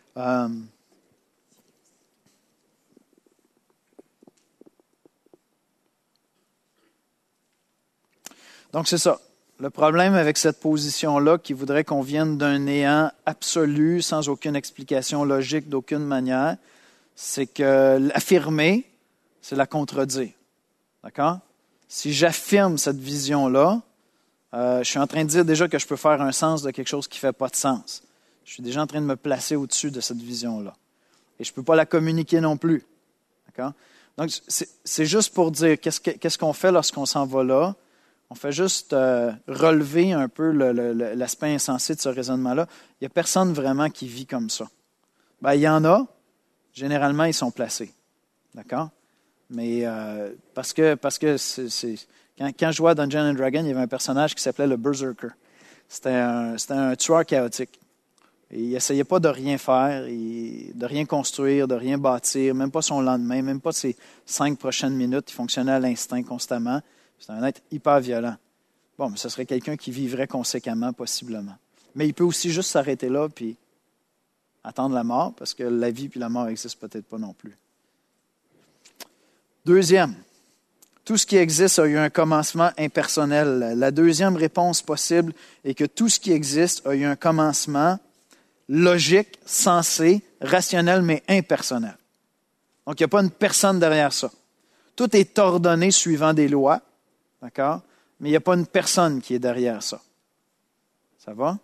Donc, c'est ça. Le problème avec cette position-là, qui voudrait qu'on vienne d'un néant absolu, sans aucune explication logique, d'aucune manière, c'est que l'affirmer, c'est la contredire. D'accord? Si j'affirme cette vision-là, je suis en train de dire déjà que je peux faire un sens de quelque chose qui ne fait pas de sens. Je suis déjà en train de me placer au-dessus de cette vision-là. Et je ne peux pas la communiquer non plus. D'accord? Donc, c'est juste pour dire qu'est-ce qu'on fait lorsqu'on s'en va là. On fait juste relever un peu l'aspect insensé de ce raisonnement-là. Il n'y a personne vraiment qui vit comme ça. Ben, il y en a. Généralement, ils sont placés. D'accord? Mais parce que quand je jouais à Dungeons and Dragons, il y avait un personnage qui s'appelait le Berserker. C'était un tueur chaotique. Et il n'essayait pas de rien faire, de rien construire, de rien bâtir, même pas son lendemain, même pas ses 5 prochaines minutes. Il fonctionnait à l'instinct constamment. C'est un être hyper violent. Bon, mais ce serait quelqu'un qui vivrait conséquemment, possiblement. Mais il peut aussi juste s'arrêter là puis attendre la mort, parce que la vie et la mort n'existent peut-être pas non plus. Deuxième, tout ce qui existe a eu un commencement impersonnel. La deuxième réponse possible est que tout ce qui existe a eu un commencement logique, sensé, rationnel, mais impersonnel. Donc, il n'y a pas une personne derrière ça. Tout est ordonné suivant des lois. D'accord? Mais il n'y a pas une personne qui est derrière ça. Ça va?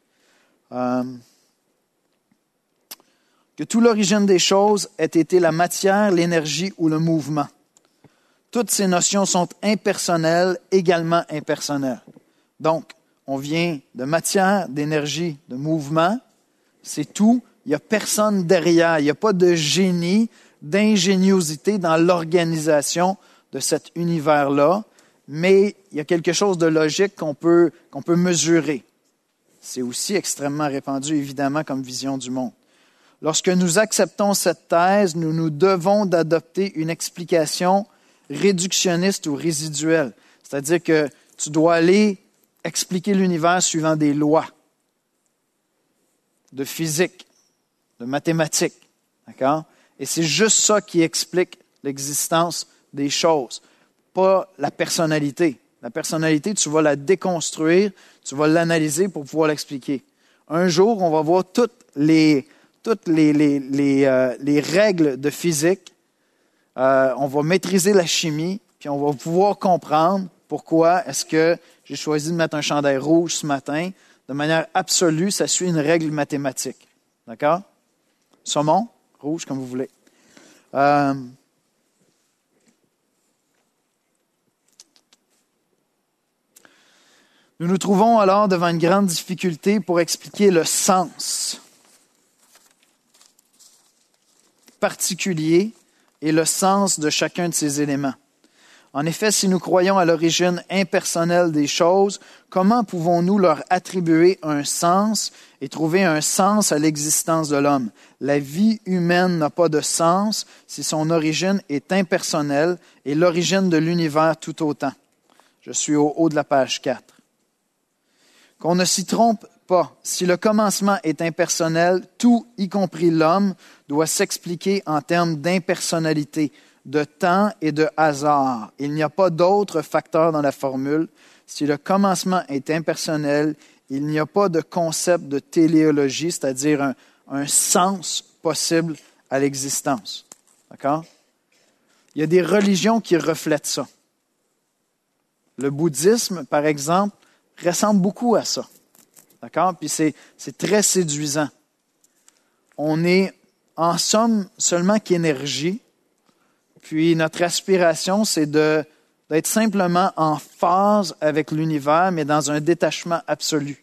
Que toute l'origine des choses ait été la matière, l'énergie ou le mouvement. Toutes ces notions sont impersonnelles, également impersonnelles. Donc, on vient de matière, d'énergie, de mouvement. C'est tout. Il n'y a personne derrière. Il n'y a pas de génie, d'ingéniosité dans l'organisation de cet univers-là. Mais il y a quelque chose de logique qu'on peut mesurer. C'est aussi extrêmement répandu, évidemment, comme vision du monde. Lorsque nous acceptons cette thèse, nous nous devons d'adopter une explication réductionniste ou résiduelle. C'est-à-dire que tu dois aller expliquer l'univers suivant des lois de physique, de mathématiques. D'accord? Et c'est juste ça qui explique l'existence des choses. Pas la personnalité. La personnalité, tu vas la déconstruire, tu vas l'analyser pour pouvoir l'expliquer. Un jour, on va voir toutes les règles de physique. On va maîtriser la chimie, puis on va pouvoir comprendre pourquoi est-ce que j'ai choisi de mettre un chandail rouge ce matin. De manière absolue, ça suit une règle mathématique. D'accord? Saumon, rouge, comme vous voulez. Nous nous trouvons alors devant une grande difficulté pour expliquer le sens particulier et le sens de chacun de ces éléments. En effet, si nous croyons à l'origine impersonnelle des choses, comment pouvons-nous leur attribuer un sens et trouver un sens à l'existence de l'homme? La vie humaine n'a pas de sens si son origine est impersonnelle et l'origine de l'univers tout autant. Je suis au haut de la page 4. Qu'on ne s'y trompe pas. Si le commencement est impersonnel, tout, y compris l'homme, doit s'expliquer en termes d'impersonnalité, de temps et de hasard. Il n'y a pas d'autre facteur dans la formule. Si le commencement est impersonnel, il n'y a pas de concept de téléologie, c'est-à-dire un sens possible à l'existence. D'accord? Il y a des religions qui reflètent ça. Le bouddhisme, par exemple, ressemble beaucoup à ça. D'accord? Puis c'est très séduisant. On est, en somme, seulement qu'énergie. Puis notre aspiration, c'est d'être simplement en phase avec l'univers, mais dans un détachement absolu.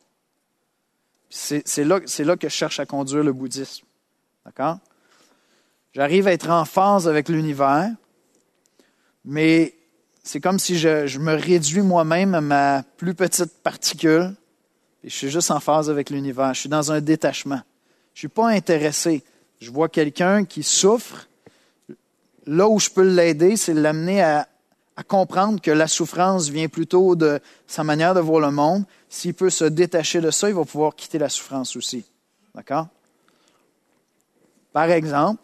C'est là que je cherche à conduire le bouddhisme. D'accord? J'arrive à être en phase avec l'univers, mais c'est comme si je me réduis moi-même à ma plus petite particule, et je suis juste en phase avec l'univers. Je suis dans un détachement. Je ne suis pas intéressé. Je vois quelqu'un qui souffre. Là où je peux l'aider, c'est l'amener à comprendre que la souffrance vient plutôt de sa manière de voir le monde. S'il peut se détacher de ça, il va pouvoir quitter la souffrance aussi. D'accord? Par exemple,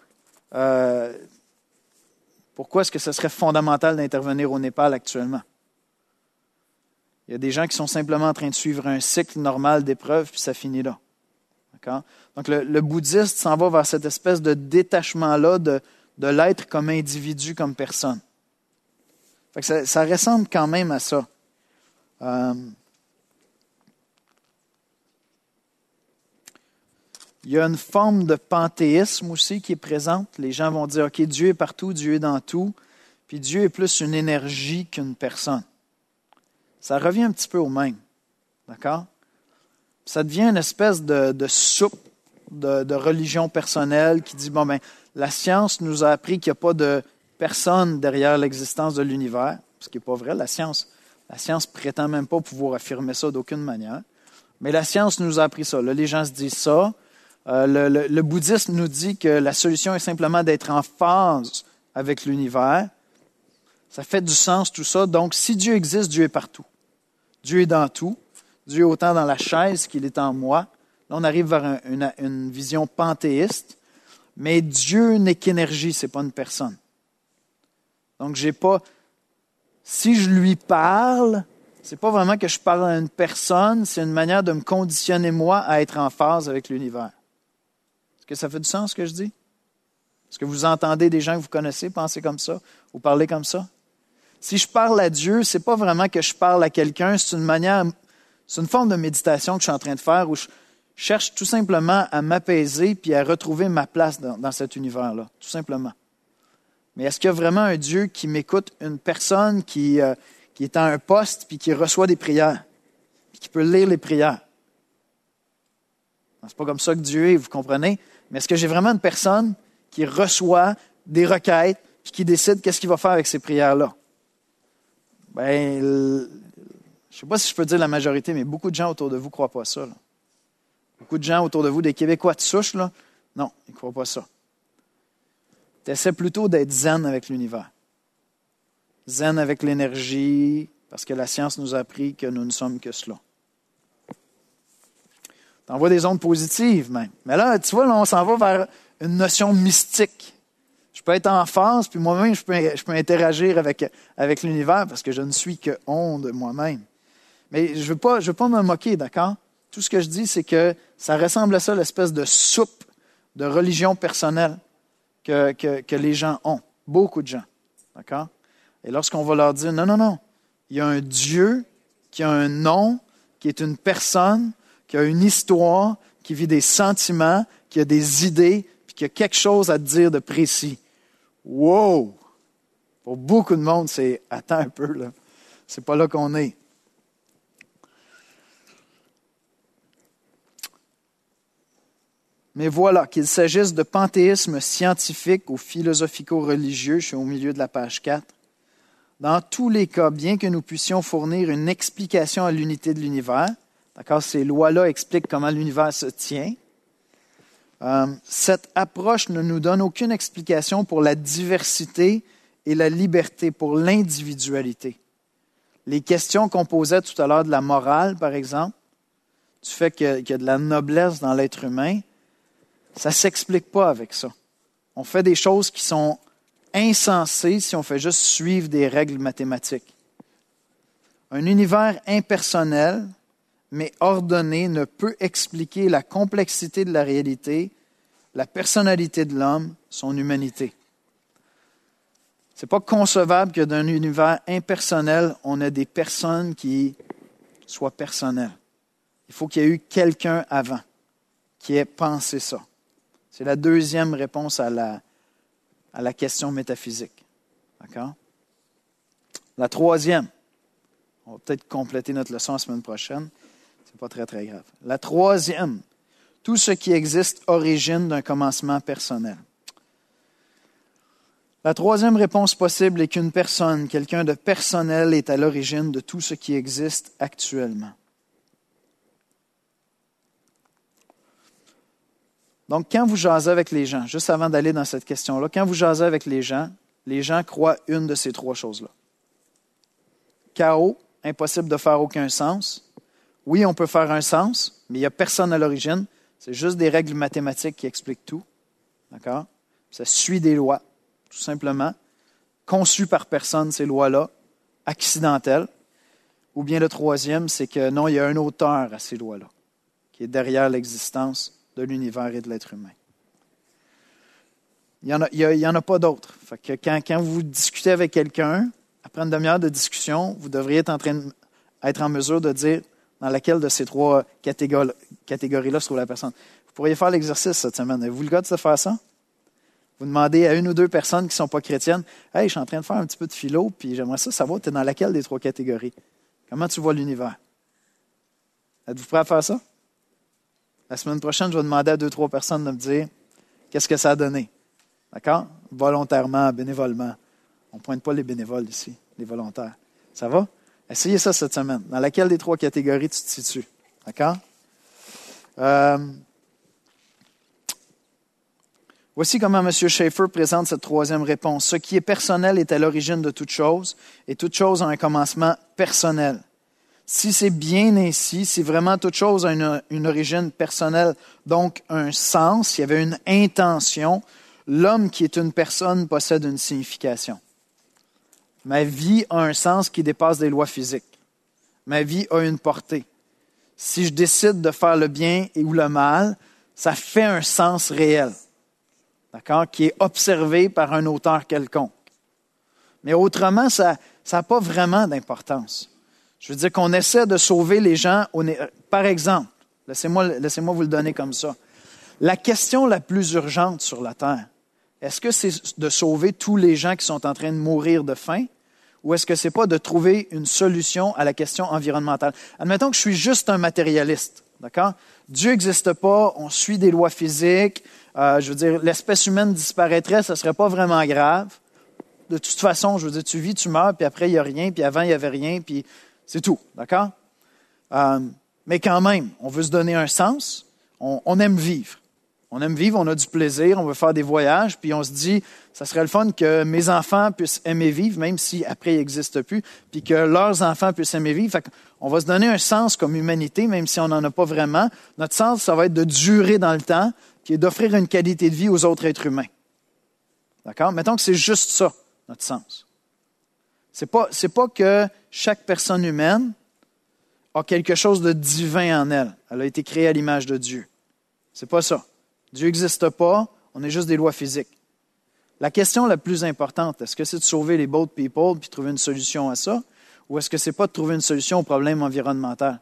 pourquoi est-ce que ce serait fondamental d'intervenir au Népal actuellement? Il y a des gens qui sont simplement en train de suivre un cycle normal d'épreuves, puis ça finit là. D'accord? Donc, le bouddhiste s'en va vers cette espèce de détachement-là de l'être comme individu, comme personne. Fait que ça ressemble quand même à ça. Il y a une forme de panthéisme aussi qui est présente. Les gens vont dire, OK, Dieu est partout, Dieu est dans tout, puis Dieu est plus une énergie qu'une personne. Ça revient un petit peu au même. D'accord? Ça devient une espèce de soupe de religion personnelle qui dit, bon, ben, la science nous a appris qu'il n'y a pas de personne derrière l'existence de l'univers, ce qui n'est pas vrai. La science prétend même pas pouvoir affirmer ça d'aucune manière. Mais la science nous a appris ça. Là, les gens se disent ça. Le bouddhisme nous dit que la solution est simplement d'être en phase avec l'univers. Ça fait du sens tout ça. Donc, si Dieu existe, Dieu est partout. Dieu est dans tout. Dieu est autant dans la chaise qu'il est en moi. Là, on arrive vers une vision panthéiste. Mais Dieu n'est qu'énergie, ce n'est pas une personne. Donc, si je lui parle, ce n'est pas vraiment que je parle à une personne, c'est une manière de me conditionner, moi, à être en phase avec l'univers. Est-ce que ça fait du sens, ce que je dis? Est-ce que vous entendez des gens que vous connaissez penser comme ça ou parler comme ça? Si je parle à Dieu, ce n'est pas vraiment que je parle à quelqu'un, c'est une forme de méditation que je suis en train de faire où je cherche tout simplement à m'apaiser puis à retrouver ma place dans cet univers-là, tout simplement. Mais est-ce qu'il y a vraiment un Dieu qui m'écoute, une personne qui est à un poste puis qui reçoit des prières, puis qui peut lire les prières? C'est pas comme ça que Dieu est, vous comprenez? Mais est-ce que j'ai vraiment une personne qui reçoit des requêtes puis qui décide qu'est-ce qu'il va faire avec ces prières-là? Ben, je ne sais pas si je peux dire la majorité, mais beaucoup de gens autour de vous ne croient pas ça. Là. Beaucoup de gens autour de vous, des Québécois de souche, là, non, ils ne croient pas ça. Tu essaies plutôt d'être zen avec l'univers. Zen avec l'énergie, parce que la science nous a appris que nous ne sommes que cela. Tu envoies des ondes positives même. Mais là, tu vois, là, on s'en va vers une notion mystique. Je peux être en phase, puis moi-même, je peux interagir avec l'univers parce que je ne suis que onde moi-même. Mais je veux pas me moquer, d'accord? Tout ce que je dis, c'est que ça ressemble à ça, l'espèce de soupe de religion personnelle que les gens ont. Beaucoup de gens, d'accord? Et lorsqu'on va leur dire, non, il y a un Dieu qui a un nom, qui est une personne, qui a une histoire, qui vit des sentiments, qui a des idées, puis qui a quelque chose à te dire de précis. Wow! Pour beaucoup de monde, c'est « attends un peu, là. C'est pas là qu'on est. » Mais voilà, qu'il s'agisse de panthéisme scientifique ou philosophico-religieux, je suis au milieu de la page 4, Dans tous les cas, bien que nous puissions fournir une explication à l'unité de l'univers, d'accord, ces lois-là expliquent comment l'univers se tient, cette approche ne nous donne aucune explication pour la diversité et la liberté, pour l'individualité. Les questions qu'on posait tout à l'heure de la morale, par exemple, du fait qu'il y a de la noblesse dans l'être humain, ça ne s'explique pas avec ça. On fait des choses qui sont insensées si on fait juste suivre des règles mathématiques. Un univers impersonnel, mais ordonné, ne peut expliquer la complexité de la réalité, la personnalité de l'homme, son humanité. Ce n'est pas concevable que d'un univers impersonnel, on ait des personnes qui soient personnelles. Il faut qu'il y ait eu quelqu'un avant qui ait pensé ça. C'est la deuxième réponse à la question métaphysique. D'accord? La troisième, on va peut-être compléter notre leçon la semaine prochaine. C'est pas très, très grave. La troisième, tout ce qui existe origine d'un commencement personnel. La troisième réponse possible est qu'une personne, quelqu'un de personnel, est à l'origine de tout ce qui existe actuellement. Donc, quand vous jasez avec les gens, juste avant d'aller dans cette question-là, quand vous jasez avec les gens croient une de ces trois choses-là. Chaos, impossible de faire aucun sens. Oui, on peut faire un sens, mais il n'y a personne à l'origine. C'est juste des règles mathématiques qui expliquent tout. D'accord? Ça suit des lois, tout simplement, conçues par personne, ces lois-là, accidentelles. Ou bien le troisième, c'est que non, il y a un auteur à ces lois-là, qui est derrière l'existence de l'univers et de l'être humain. Il y en a pas d'autres. Fait que quand vous discutez avec quelqu'un, après une demi-heure de discussion, vous devriez être en mesure de dire dans laquelle de ces trois catégories-là se trouve la personne. Vous pourriez faire l'exercice cette semaine. Avez-vous le gars de faire ça? Vous demandez à une ou deux personnes qui ne sont pas chrétiennes, « Hey, je suis en train de faire un petit peu de philo, puis j'aimerais savoir, tu es dans laquelle des trois catégories? Comment tu vois l'univers? » Êtes-vous prêt à faire ça? La semaine prochaine, je vais demander à 2-3 personnes de me dire qu'est-ce que ça a donné. D'accord? Volontairement, bénévolement. On ne pointe pas les bénévoles ici, les volontaires. Ça va? Essayez ça cette semaine. Dans laquelle des trois catégories tu te situes? D'accord? Voici comment M. Schaeffer présente cette troisième réponse. Ce qui est personnel est à l'origine de toute chose, et toute chose a un commencement personnel. Si c'est bien ainsi, si vraiment toute chose a une origine personnelle, donc un sens, s'il y avait une intention, l'homme qui est une personne possède une signification. Ma vie a un sens qui dépasse des lois physiques. Ma vie a une portée. Si je décide de faire le bien ou le mal, ça fait un sens réel, d'accord, qui est observé par un auteur quelconque. Mais autrement, ça n'a pas vraiment d'importance. Je veux dire qu'on essaie de sauver les gens. Par exemple, laissez-moi vous le donner comme ça. La question la plus urgente sur la Terre, est-ce que c'est de sauver tous les gens qui sont en train de mourir de faim ou est-ce que c'est pas de trouver une solution à la question environnementale? Admettons que je suis juste un matérialiste, d'accord? Dieu n'existe pas, on suit des lois physiques, je veux dire, l'espèce humaine disparaîtrait, ça serait pas vraiment grave. De toute façon, je veux dire, tu vis, tu meurs, puis après, il n'y a rien, puis avant, il n'y avait rien, puis c'est tout, d'accord? Mais quand même, on veut se donner un sens, on aime vivre. On aime vivre, on a du plaisir, on veut faire des voyages, puis on se dit, ça serait le fun que mes enfants puissent aimer vivre, même si après ils n'existent plus, puis que leurs enfants puissent aimer vivre. Fait qu'on va se donner un sens comme humanité, même si on n'en a pas vraiment. Notre sens, ça va être de durer dans le temps, puis d'offrir une qualité de vie aux autres êtres humains. D'accord? Mettons que c'est juste ça, notre sens. C'est pas que chaque personne humaine a quelque chose de divin en elle. Elle a été créée à l'image de Dieu. C'est pas ça. Dieu n'existe pas, on est juste des lois physiques. La question la plus importante, est-ce que c'est de sauver les boat people puis trouver une solution à ça, ou est-ce que c'est pas de trouver une solution au problème environnemental?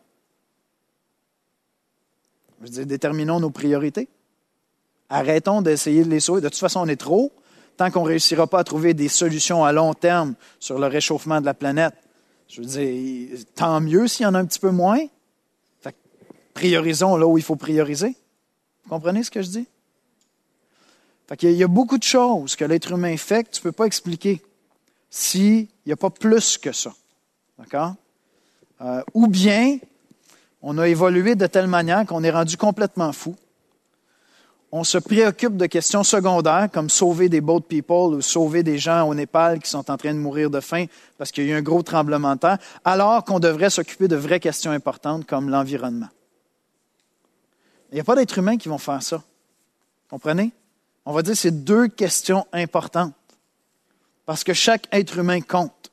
Je veux dire, déterminons nos priorités. Arrêtons d'essayer de les sauver. De toute façon, on est trop. Tant qu'on ne réussira pas à trouver des solutions à long terme sur le réchauffement de la planète, je veux dire, tant mieux s'il y en a un petit peu moins. Fait que priorisons là où il faut prioriser. Vous comprenez ce que je dis? Fait qu'il y a beaucoup de choses que l'être humain fait que tu ne peux pas expliquer. s'il n'y a pas plus que ça. D'accord? Ou bien, on a évolué de telle manière qu'on est rendu complètement fou. On se préoccupe de questions secondaires comme sauver des boat people ou sauver des gens au Népal qui sont en train de mourir de faim parce qu'il y a eu un gros tremblement de terre, alors qu'on devrait s'occuper de vraies questions importantes comme l'environnement. Il n'y a pas d'êtres humains qui vont faire ça. Comprenez? On va dire que c'est deux questions importantes parce que chaque être humain compte.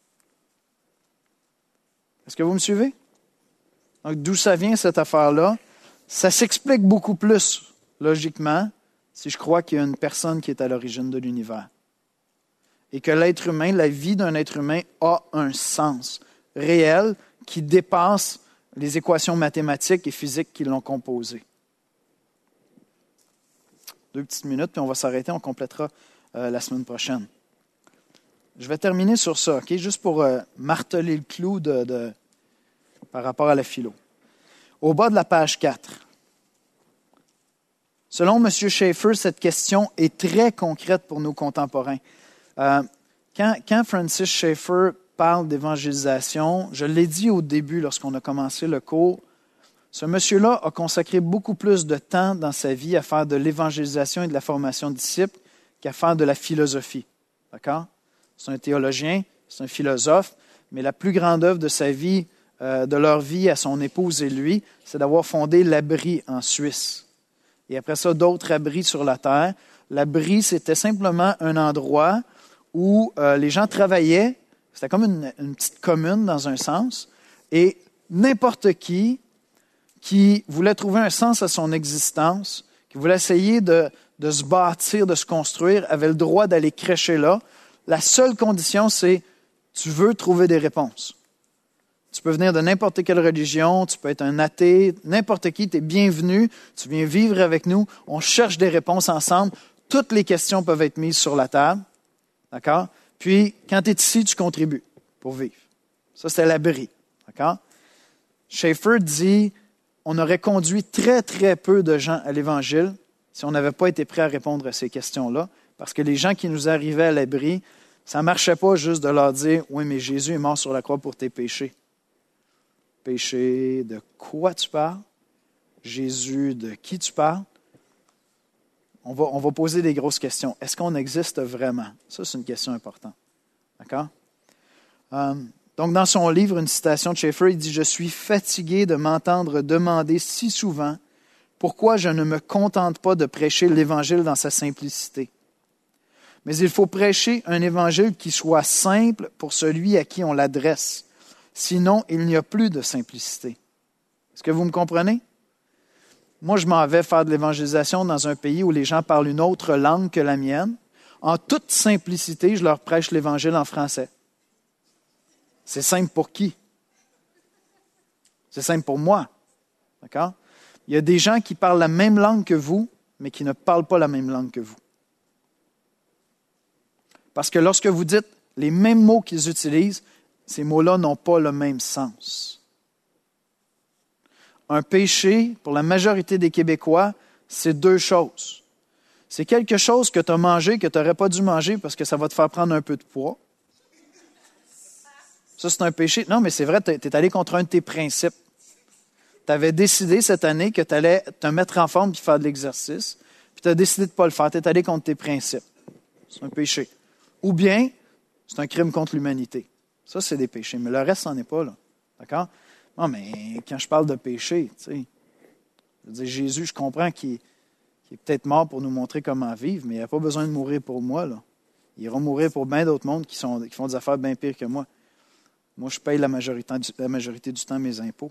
Est-ce que vous me suivez? Donc, d'où ça vient cette affaire-là? Ça s'explique beaucoup plus logiquement, si je crois qu'il y a une personne qui est à l'origine de l'univers. Et que l'être humain, la vie d'un être humain a un sens réel qui dépasse les équations mathématiques et physiques qui l'ont composé. 2 petites minutes, puis on va s'arrêter, on complétera la semaine prochaine. Je vais terminer sur ça, ok? Juste pour marteler le clou par rapport à la philo. Au bas de la page 4. Selon M. Schaeffer, cette question est très concrète pour nos contemporains. Quand Francis Schaeffer parle d'évangélisation, je l'ai dit au début lorsqu'on a commencé le cours, ce monsieur-là a consacré beaucoup plus de temps dans sa vie à faire de l'évangélisation et de la formation de disciples qu'à faire de la philosophie. D'accord? C'est un théologien, c'est un philosophe, mais la plus grande œuvre de sa vie, de leur vie à son épouse et lui, c'est d'avoir fondé l'Abri en Suisse. Et après ça, d'autres abris sur la terre. L'abri, c'était simplement un endroit où les gens travaillaient. C'était comme une petite commune dans un sens. Et n'importe qui voulait trouver un sens à son existence, qui voulait essayer de se bâtir, de se construire, avait le droit d'aller crêcher là. La seule condition, c'est tu veux trouver des réponses. Tu peux venir de n'importe quelle religion, tu peux être un athée, n'importe qui, tu es bienvenu, tu viens vivre avec nous, on cherche des réponses ensemble, toutes les questions peuvent être mises sur la table, d'accord? Puis, quand tu es ici, tu contribues pour vivre. Ça, c'est l'abri, d'accord? Schaeffer dit, on aurait conduit très, très peu de gens à l'Évangile si on n'avait pas été prêt à répondre à ces questions-là, parce que les gens qui nous arrivaient à l'abri, ça ne marchait pas juste de leur dire, oui, mais Jésus est mort sur la croix pour tes péchés. Péché, de quoi tu parles? Jésus, de qui tu parles? On va poser des grosses questions. Est-ce qu'on existe vraiment? Ça, c'est une question importante. D'accord? Donc, dans son livre, une citation de Schaeffer, il dit « Je suis fatigué de m'entendre demander si souvent pourquoi je ne me contente pas de prêcher l'Évangile dans sa simplicité. Mais il faut prêcher un Évangile qui soit simple pour celui à qui on l'adresse. Sinon, il n'y a plus de simplicité. » Est-ce que vous me comprenez? Moi, je m'en vais faire de l'évangélisation dans un pays où les gens parlent une autre langue que la mienne. En toute simplicité, je leur prêche l'Évangile en français. C'est simple pour qui? C'est simple pour moi. D'accord? Il y a des gens qui parlent la même langue que vous, mais qui ne parlent pas la même langue que vous. Parce que lorsque vous dites les mêmes mots qu'ils utilisent, ces mots-là n'ont pas le même sens. Un péché, pour la majorité des Québécois, c'est 2 choses. C'est quelque chose que tu as mangé, que tu n'aurais pas dû manger parce que ça va te faire prendre un peu de poids. Ça, c'est un péché. Non, mais c'est vrai, tu es allé contre un de tes principes. Tu avais décidé cette année que tu allais te mettre en forme et faire de l'exercice, puis tu as décidé de ne pas le faire. Tu es allé contre tes principes. C'est un péché. Ou bien, c'est un crime contre l'humanité. Ça, c'est des péchés. Mais le reste, ça n'en est pas, là. D'accord? Non, mais quand je parle de péché, tu sais, je veux dire, Jésus, je comprends qu'il est peut-être mort pour nous montrer comment vivre, mais il n'a pas besoin de mourir pour moi, là. Il ira mourir pour bien d'autres mondes qui font des affaires bien pires que moi. Moi, je paye la majorité du temps mes impôts.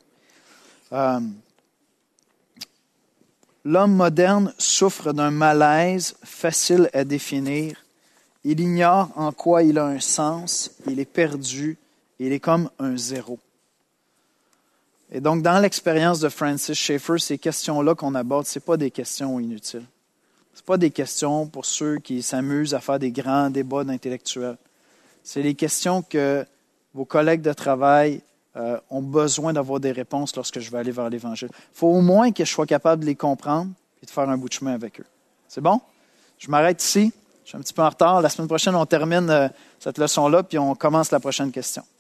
L'homme moderne souffre d'un malaise facile à définir. Il ignore en quoi il a un sens, il est perdu, il est comme un zéro. Et donc, dans l'expérience de Francis Schaeffer, ces questions-là qu'on aborde, ce n'est pas des questions inutiles. Ce n'est pas des questions pour ceux qui s'amusent à faire des grands débats d'intellectuels. C'est les questions que vos collègues de travail ont besoin d'avoir des réponses lorsque je vais aller vers l'Évangile. Il faut au moins que je sois capable de les comprendre et de faire un bout de chemin avec eux. C'est bon? Je m'arrête ici. Je suis un petit peu en retard. La semaine prochaine, on termine cette leçon-là, puis on commence la prochaine question.